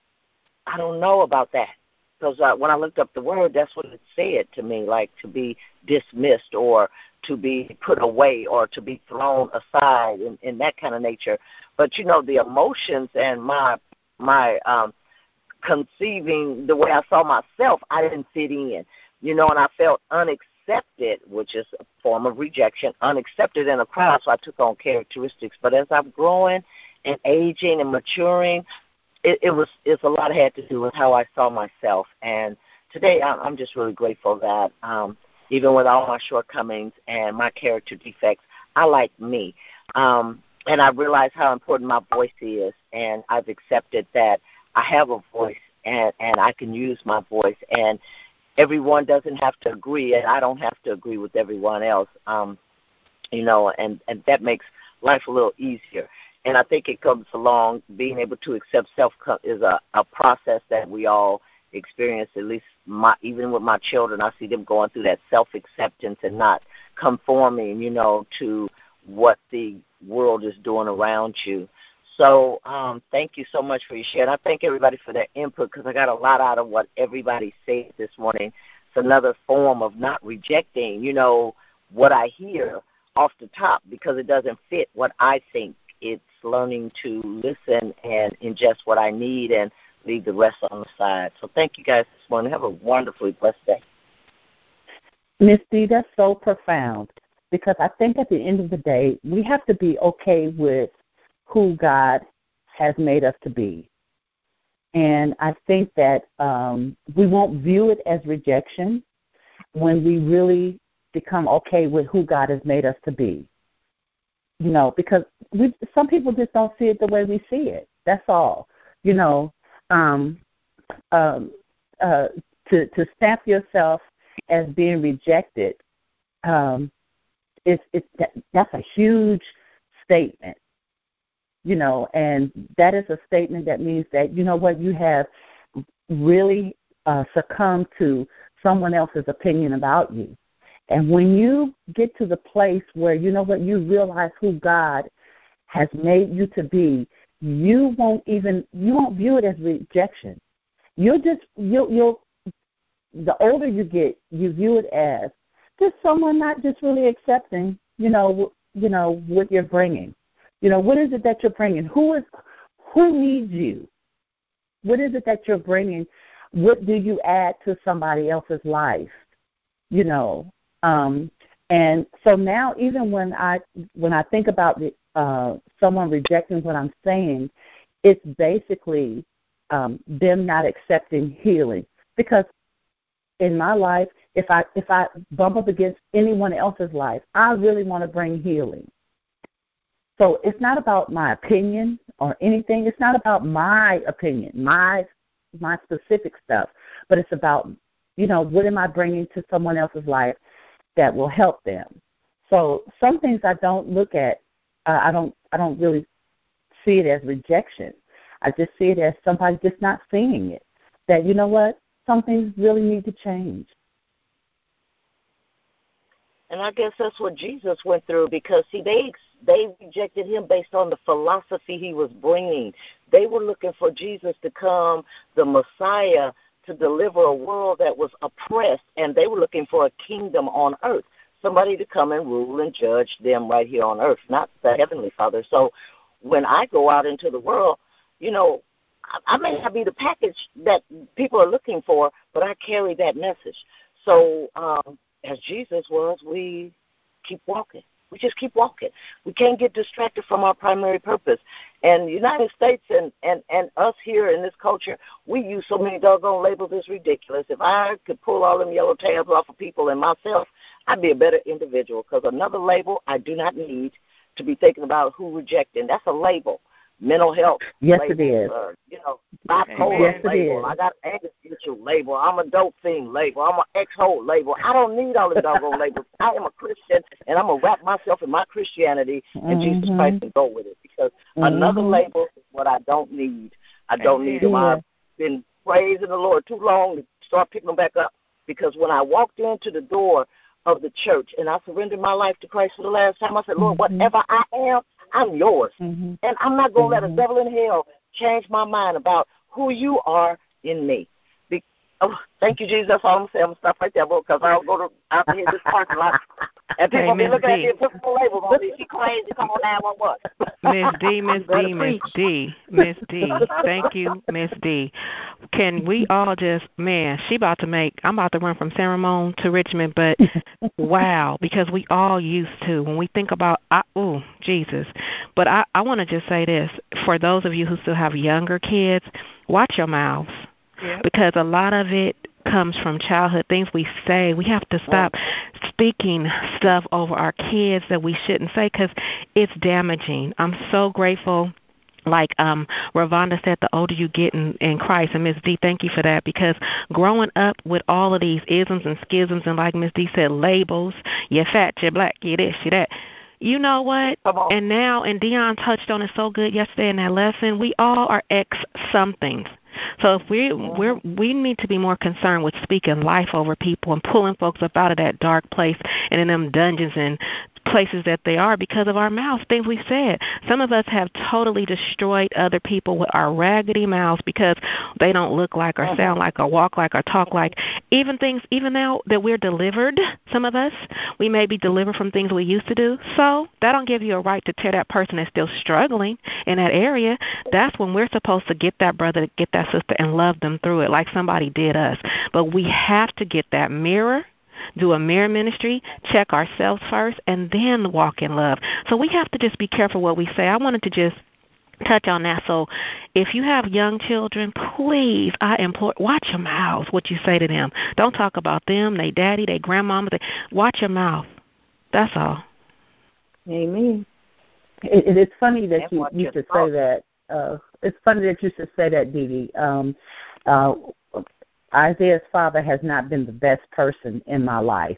I don't know about that, because uh, when I looked up the word, that's what it said to me, like to be dismissed or to be put away or to be thrown aside in, in that kind of nature. But, you know, the emotions and my my um, conceiving the way I saw myself, I didn't fit in, you know, and I felt unaccepted, which is a form of rejection, unaccepted in a crowd, so I took on characteristics. But as I'm growing and aging and maturing, it, it was it's a lot had to do with how I saw myself. And today I'm, I'm just really grateful that um, even with all my shortcomings and my character defects, I like me. Um, and I realize how important my voice is, and I've accepted that I have a voice, and, and I can use my voice, and everyone doesn't have to agree, and I don't have to agree with everyone else, um, you know, and, and that makes life a little easier. And I think it comes along, being able to accept self is a, a process that we all experience, at least my, even with my children. I see them going through that self-acceptance and not conforming, you know, to what the world is doing around you. So um, thank you so much for your share. And I thank everybody for their input because I got a lot out of what everybody said this morning. It's another form of not rejecting, you know, what I hear off the top because it doesn't fit what I think. It's learning to listen and ingest what I need and leave the rest on the side. So thank you guys this morning. Have a wonderfully blessed day. Miss D, that's so profound because I think at the end of the day, we have to be okay with who God has made us to be. And I think that um, we won't view it as rejection when we really become okay with who God has made us to be. You know, because we, some people just don't see it the way we see it. That's all. You know, um, um, uh, to, to stamp yourself as being rejected, um, it's, it's, that, that's a huge statement. You know, and that is a statement that means that, you know what, you have really uh, succumbed to someone else's opinion about you. And when you get to the place where, you know what, you realize who God has made you to be, you won't even, you won't view it as rejection. You'll just, you'll, you'll, the older you get, you view it as just someone not just really accepting, you know, you know, what you're bringing. You know, what is it that you're bringing? Who is, who needs you? What is it that you're bringing? What do you add to somebody else's life? You know, um, and so now even when I when I think about the, uh, someone rejecting what I'm saying, it's basically um, them not accepting healing. Because in my life, if I if I bump up against anyone else's life, I really want to bring healing. So it's not about my opinion or anything. It's not about my opinion, my my specific stuff, but it's about, you know, what am I bringing to someone else's life that will help them. So some things I don't look at, uh, I don't I don't really see it as rejection. I just see it as somebody just not seeing it. That, you know what, some things really need to change. And I guess that's what Jesus went through because, see, they they rejected him based on the philosophy he was bringing. They were looking for Jesus to come, the Messiah, to deliver a world that was oppressed, and they were looking for a kingdom on earth, somebody to come and rule and judge them right here on earth, not the Heavenly Father. So when I go out into the world, you know, I, I may not be the package that people are looking for, but I carry that message. So um, as Jesus was, we keep walking. We just keep walking. We can't get distracted from our primary purpose. And the United States and, and, and us here in this culture, we use so many doggone labels, it's ridiculous. If I could pull all them yellow tabs off of people and myself, I'd be a better individual because another label I do not need to be thinking about who rejecting. That's a label. Mental health. Yes, label, it is. Uh, you know, bipolar yes, label. I got an existential label. I'm a dope fiend label. I'm an ex-hole label. I don't need all the doggone labels. I am a Christian, and I'm going to wrap myself in my Christianity and mm-hmm. Jesus Christ and go with it because mm-hmm. another label is what I don't need. I don't need them. I've been praising the Lord too long to start picking them back up because when I walked into the door of the church and I surrendered my life to Christ for the last time, I said, Lord, mm-hmm. whatever I am, I'm yours. Mm-hmm. And I'm not going to mm-hmm. let a devil in hell change my mind about who you are in me. Be- oh, thank you, Jesus. That's all I'm saying. I'm going to stop right there, because I'll go to out here this parking lot. And people will be looking at me and put some labels on me. She crazy. Come on now, what what? Miss D, Miss D, Miss D, Miss D. Thank you, Miss D. Can we all just, man, she about to make, I'm about to run from San Ramon to Richmond, but wow, because we all used to, when we think about, I, oh, Jesus. But I, I want to just say this, for those of you who still have younger kids, watch your mouths. Yep. Because a lot of it comes from childhood, things we say. We have to stop speaking stuff over our kids that we shouldn't say because it's damaging. I'm so grateful, like um, Ravonda said, the older you get in, in Christ. And Miss D, thank you for that, because growing up with all of these isms and schisms and, like Miss D said, labels, you're fat, you're black, you're this, you're that. You know what? And now, and Dion touched on it so good yesterday in that lesson, we all are ex-somethings. So if we we're, we need to be more concerned with speaking life over people and pulling folks up out of that dark place and in them dungeons and places that they are because of our mouths, things we said. Some of us have totally destroyed other people with our raggedy mouths because they don't look like or sound like or walk like or talk like. Even things, even now that we're delivered, some of us, we may be delivered from things we used to do. So that don't give you a right to tear that person that's still struggling in that area. That's when we're supposed to get that brother, get that sister, and love them through it like somebody did us. But we have to get that mirror, do a mirror ministry, check ourselves first, and then walk in love. So we have to just be careful what we say. I wanted to just touch on that. So if you have young children, please, I implore, watch your mouth, what you say to them. Don't talk about them, they daddy, they grandmama. They, watch your mouth. That's all. Amen. It, it, it's funny that you used to say that. Uh, it's funny that you should say that, Dee Dee. Um, uh, Isaiah's father has not been the best person in my life,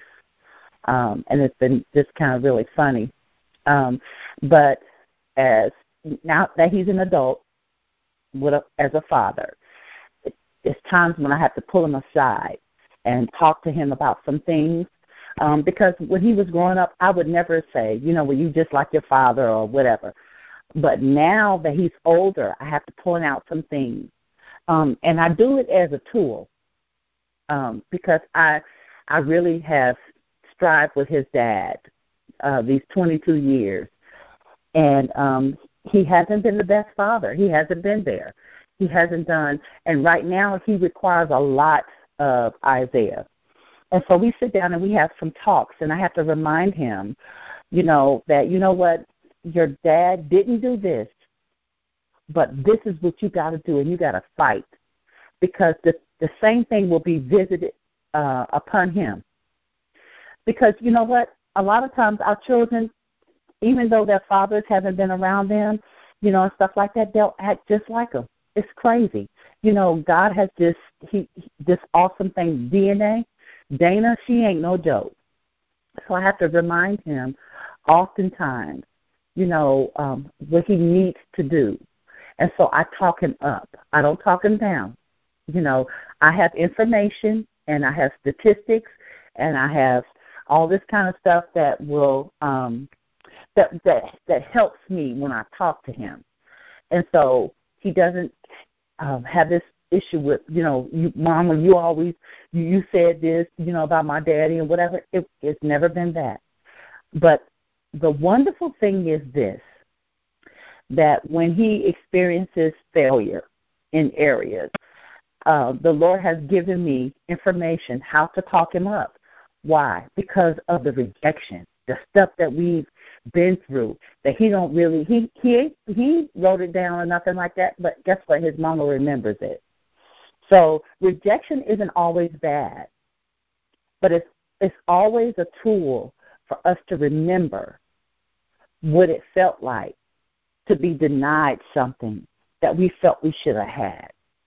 um, and it's been just kind of really funny. Um, but as now that he's an adult, with a, as a father, it, there's times when I have to pull him aside and talk to him about some things. Um, because when he was growing up, I would never say, you know, well, you just like your father or whatever. But now that he's older, I have to point out some things, um, and I do it as a tool. Um, because I I really have strived with his dad uh, these twenty-two years, and um, he hasn't been the best father. He hasn't been there. He hasn't done, and right now he requires a lot of Isaiah. And so we sit down and we have some talks, and I have to remind him, you know, that, you know what, your dad didn't do this, but this is what you got to do, and you got to fight, because the The same thing will be visited uh, upon him. Because you know what? A lot of times our children, even though their fathers haven't been around them, you know, and stuff like that, they'll act just like them. It's crazy. You know, God has this, he, this awesome thing, D N A. Dana, she ain't no joke. So I have to remind him oftentimes, you know, um, what he needs to do. And so I talk him up. I don't talk him down. You know, I have information and I have statistics and I have all this kind of stuff that will um, that that that helps me when I talk to him. And so he doesn't um, have this issue with, you know, you, Mama, you always you, you said this, you know, about my daddy and whatever. It, it's never been that. But the wonderful thing is this, that when he experiences failure in areas, Uh, the Lord has given me information how to talk him up. Why? Because of the rejection, the stuff that we've been through, that he don't really, he he he wrote it down or nothing like that, but guess what? His mama remembers it. So rejection isn't always bad, but it's, it's always a tool for us to remember what it felt like to be denied something that we felt we should have had.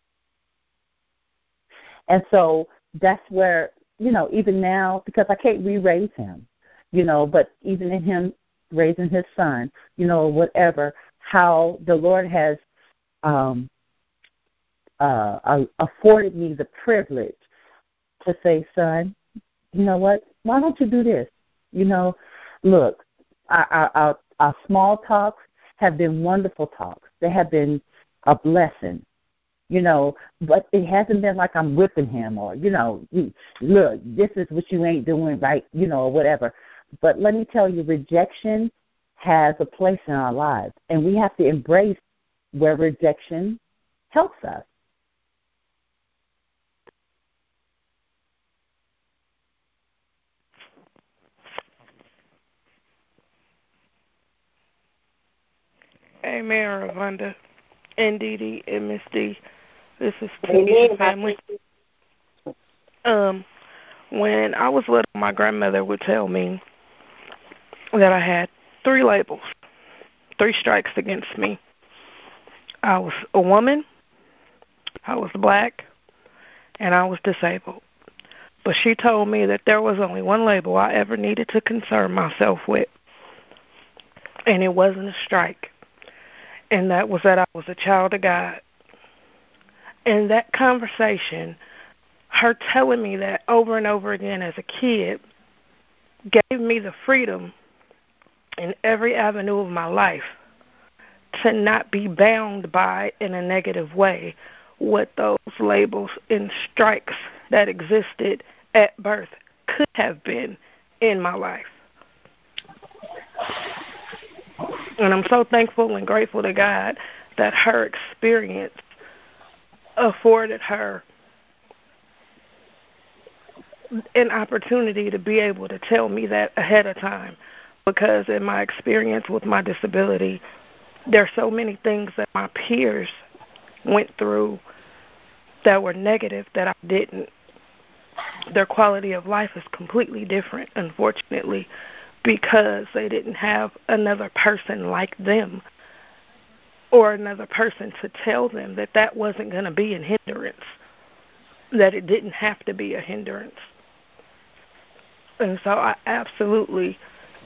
And so that's where, you know, even now, because I can't re-raise him, you know, but even in him raising his son, you know, whatever, how the Lord has um, uh, afforded me the privilege to say, son, you know what, why don't you do this? You know, look, our, our, our small talks have been wonderful talks. They have been a blessing. You know, but it hasn't been like I'm whipping him or, you know, look, this is what you ain't doing right, you know, or whatever. But let me tell you, rejection has a place in our lives, and we have to embrace where rejection helps us. Amen, Ravonda, and Dee Dee, and Miss D. This is Tanisha family. Um, when I was little, my grandmother would tell me that I had three labels, three strikes against me. I was a woman, I was black, and I was disabled. But she told me that there was only one label I ever needed to concern myself with, and it wasn't a strike, and that was that I was a child of God. And that conversation, her telling me that over and over again as a kid, gave me the freedom in every avenue of my life to not be bound by, in a negative way, what those labels and strikes that existed at birth could have been in my life. And I'm so thankful and grateful to God that her experience afforded her an opportunity to be able to tell me that ahead of time. Because in my experience with my disability, there are so many things that my peers went through that were negative that I didn't. Their quality of life is completely different, unfortunately, because they didn't have another person like them or another person to tell them that that wasn't going to be a hindrance, that it didn't have to be a hindrance. And so I absolutely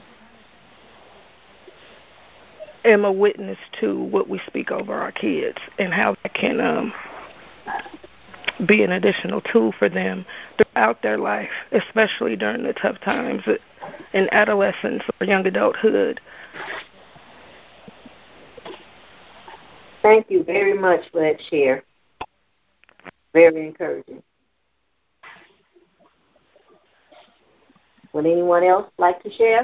am a witness to what we speak over our kids and how that can um, be an additional tool for them throughout their life, especially during the tough times in adolescence or young adulthood. Thank you very much for that share. Very encouraging. Would anyone else like to share?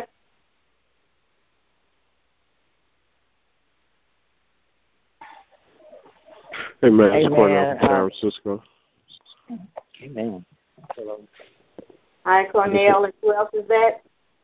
Amen. It's Cornell from San Francisco. Amen. Hi, Cornell. And who else is that?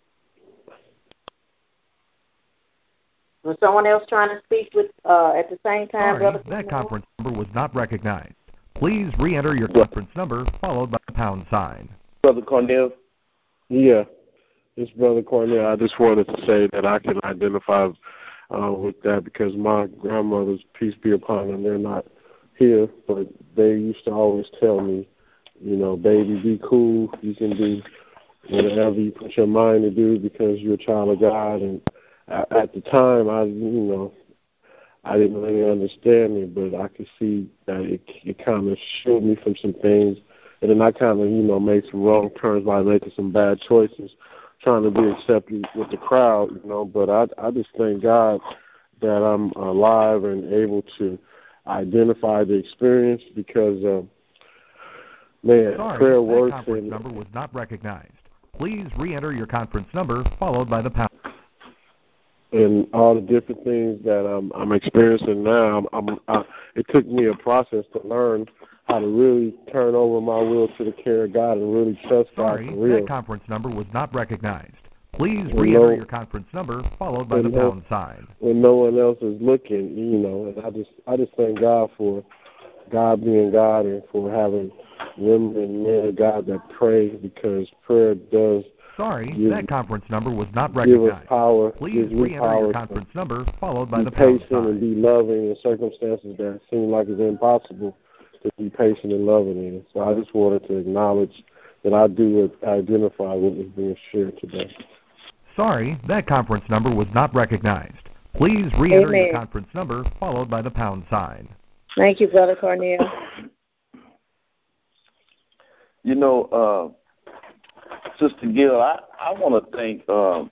Was someone else trying to speak with uh, at the same time? Sorry, that conference number was not recognized. Please re-enter your conference number followed by the pound sign. Brother Cornell? Yeah, it's Brother Cornell. I just wanted to say that I can identify uh, with that because my grandmothers, peace be upon them, they're not here, but they used to always tell me, you know, baby, be cool. You can do whatever you put your mind to do because you're a child of God. And at the time, I, you know, I didn't really understand it, but I could see that it, it kind of showed me from some things. And then I kind of, you know, made some wrong turns by making some bad choices, trying to be accepted with the crowd, you know. But I, I just thank God that I'm alive and able to identify the experience because, uh, man, Sorry, prayer that works. Conference and, number was not recognized. Please re-enter your conference number followed by the pound. And all the different things that I'm, I'm experiencing now, I'm, I'm, I, it took me a process to learn how to really turn over my will to the care of God and really trust Sorry, God for real. that conference number was not recognized. Please When re-enter no, your conference number followed by the no, pound sign. When no one else is looking, you know, and I just I just thank God for God being God and for having women and men of God that pray because prayer does. Sorry, give, that conference number was not give recognized. us power. Please re-enter power your conference number followed by be the pound patient sign. and be loving in circumstances that seem like it's impossible to be patient and loving in. So I just wanted to acknowledge that I do identify what was being shared today. Sorry, that conference number was not recognized. Please re-enter Amen. your conference number followed by the pound sign. Thank you, Brother Cornell. You know, uh, Sister Gill, I, I want to thank um,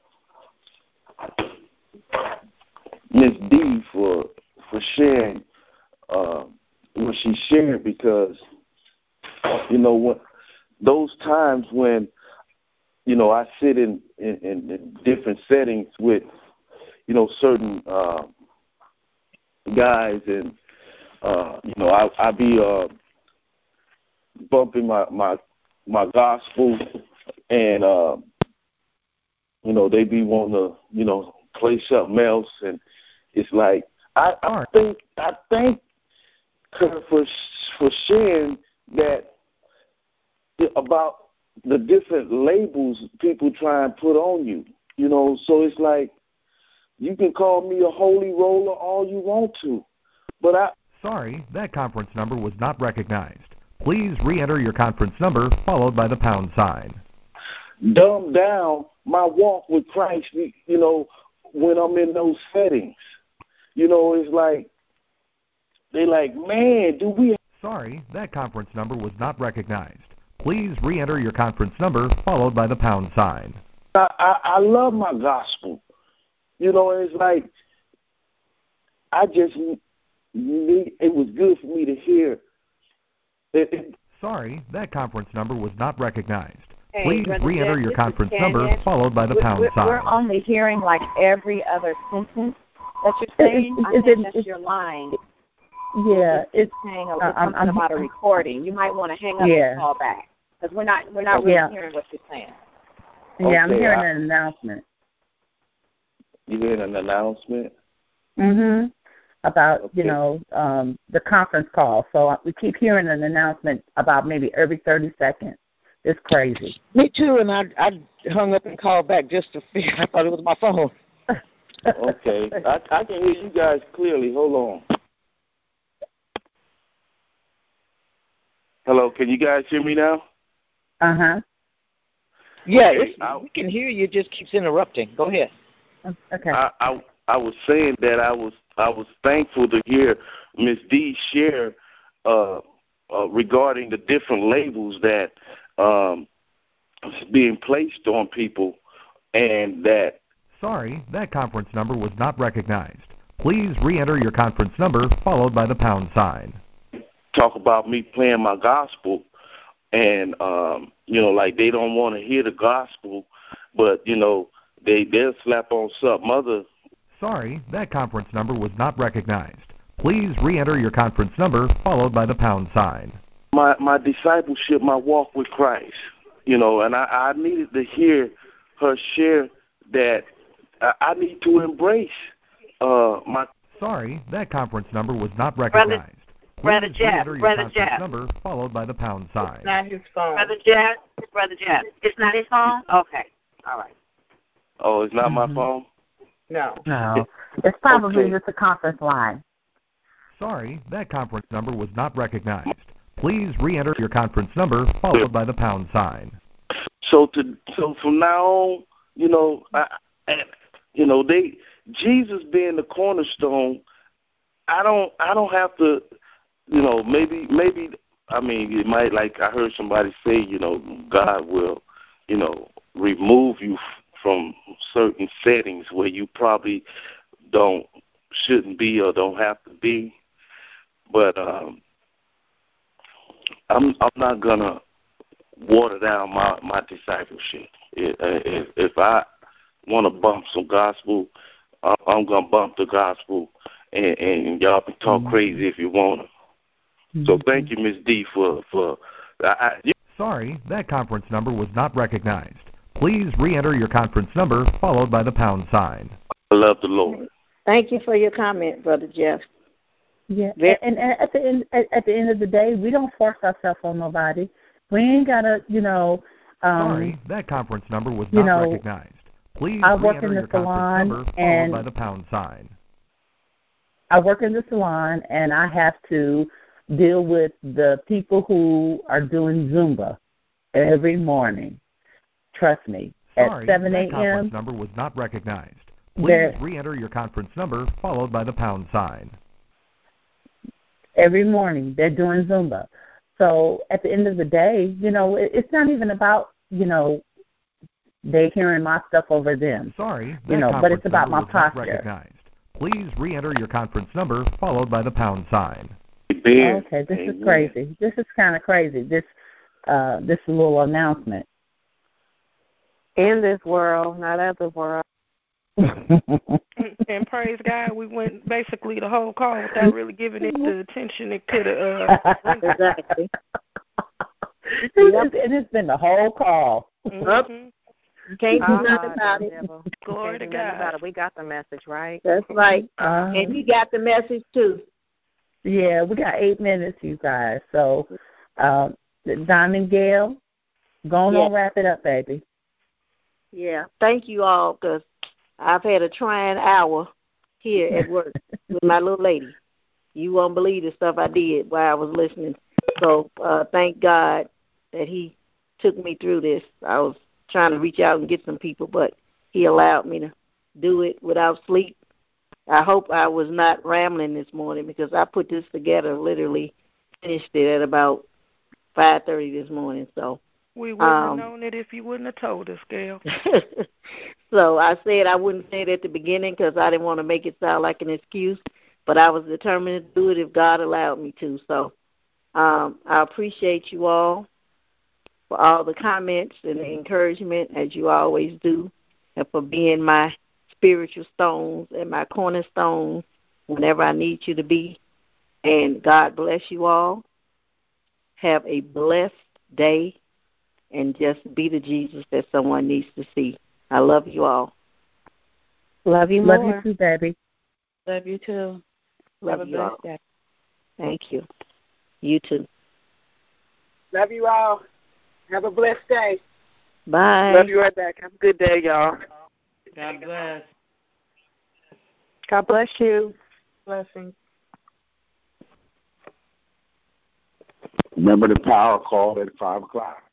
Miss D for for sharing uh, what she shared because, you know, when, those times when, you know, I sit in, in, in different settings with, you know, certain uh, guys and, uh, you know, I, I be uh, bumping my, my, my gospel and, uh, you know, they be wanting to, you know, play something else. And it's like, I, I think, I thank her for, for sharing that about the different labels people try and put on you, you know. So it's like you can call me a holy roller all you want to, but I. Sorry, that conference number was not recognized. Please re-enter your conference number followed by the pound sign. Dumb down my walk with Christ, you know, when I'm in those settings. You know, it's like they like, man, do we? Sorry, that conference number was not recognized. Please re-enter your conference number followed by the pound sign. I, I, I love my gospel. You know, it's like I just need, it was good for me to hear. It, it, Sorry, that conference number was not recognized. Hey, Please Brother re-enter Jeff, your this conference is number Tanya. followed by the we're, pound we're, sign. We're only hearing like every other sentence that you're saying. Is, I is think it, that's is, your line. Yeah, it's, it's saying a, uh, it's something I'm, about a recording. You might want to hang up yeah. and call back because we're not we're not really yeah. hearing what you're saying. Yeah, okay, I'm hearing I, an announcement. You hearing an announcement? Mhm. About okay. you know um, the conference call. So we keep hearing an announcement about maybe every thirty seconds. It's crazy. Me too, and I I hung up and called back just to figure. I thought it was my phone. Okay, I, I can hear you guys clearly. Hold on. Hello, can you guys hear me now? Uh huh. Yeah, okay, it's, I, we can hear you. It just keeps interrupting. Go ahead. Okay. I, I I was saying that I was I was thankful to hear Miss D share uh, uh, regarding the different labels that um, is being placed on people, and that. Sorry, that conference number was not recognized. Please re-enter your conference number followed by the pound sign. Talk about me playing my gospel, and um, you know, like they don't want to hear the gospel, but you know, they they'll slap on something other. Sorry, that conference number was not recognized. Please re-enter your conference number followed by the pound sign. My my discipleship, my walk with Christ, you know, and I, I needed to hear her share that I, I need to embrace uh, my. Sorry, that conference number was not recognized. Brother Please Jeff, re-enter your Brother conference Jeff. number followed by the pound sign. It's not his phone. Brother Jeff, Brother Jeff. It's not his phone? Okay. All right. Oh, it's not mm-hmm. my phone? No. No. It's probably okay. just a conference line. Sorry, that conference number was not recognized. Please re-enter your conference number followed by the pound sign. So to so from now on, you know, I, I, you know, they Jesus being the cornerstone. I don't I don't have to, you know, maybe maybe I mean it might, like I heard somebody say, you know, God will, you know, remove you f- from certain settings where you probably don't shouldn't be or don't have to be. But um, I'm I'm not gonna water down my, my discipleship. If, if I want to bump some gospel, I'm gonna bump the gospel, and, and y'all can talk mm-hmm. crazy if you want to. Mm-hmm. So thank you, Miss D, for for. I, I, Sorry, that conference number was not recognized. Please re-enter your conference number followed by the pound sign. I love the Lord. Thank you for your comment, Brother Jeff. Yeah, and, and at the end at, at the end of the day, we don't force ourselves on nobody. We ain't gotta, you know. Um, Sorry, that conference number was you not know, recognized. Please I work re-enter in the your salon conference number and followed by the pound sign. I work in the salon, and I have to deal with the people who are doing Zumba every morning. Trust me. Sorry, at seven that conference a.m. number was not recognized. Please re-enter your conference number followed by the pound sign. Every morning they're doing Zumba. So at the end of the day, you know, it, it's not even about, you know, they hearing my stuff over them. Sorry, you know, but it's about my posture. Recognized. Please re-enter your conference number followed by the pound sign. Okay, this Amen. is crazy. This is kind of crazy. This uh, this little announcement. In this world, not of the world. And praise God, we went basically the whole call without really giving it the attention it could have. Uh, exactly. Yep. And it's been the whole call. Mm-hmm. Can't do uh, nothing about it. Glory to God. About it. We got the message, right? That's right. Uh, and you got the message, too. Yeah, we got eight minutes, you guys. So, uh, Diamond Gale, go on yeah. and wrap it up, baby. Yeah. Thank you all, because I've had a trying hour here at work with my little lady. You won't believe the stuff I did while I was listening. So uh, thank God that he took me through this. I was trying to reach out and get some people, but he allowed me to do it without sleep. I hope I was not rambling this morning because I put this together literally finished it at about five thirty this morning. So we wouldn't um, have known it if you wouldn't have told us, Gail. So I said I wouldn't say it at the beginning because I didn't want to make it sound like an excuse, but I was determined to do it if God allowed me to. So um, I appreciate you all for all the comments and the encouragement, as you always do, and for being my spiritual stones and my cornerstones whenever I need you to be. And God bless you all. Have a blessed day, and just be the Jesus that someone needs to see. I love you all. Love you Love more. you too, baby. Love you too. Love Have a you blessed all. day. Thank you. You too. Love you all. Have a blessed day. Bye. Love you right back. Have a good day, y'all. God bless. God bless you. Blessings. Remember the power call at five o'clock.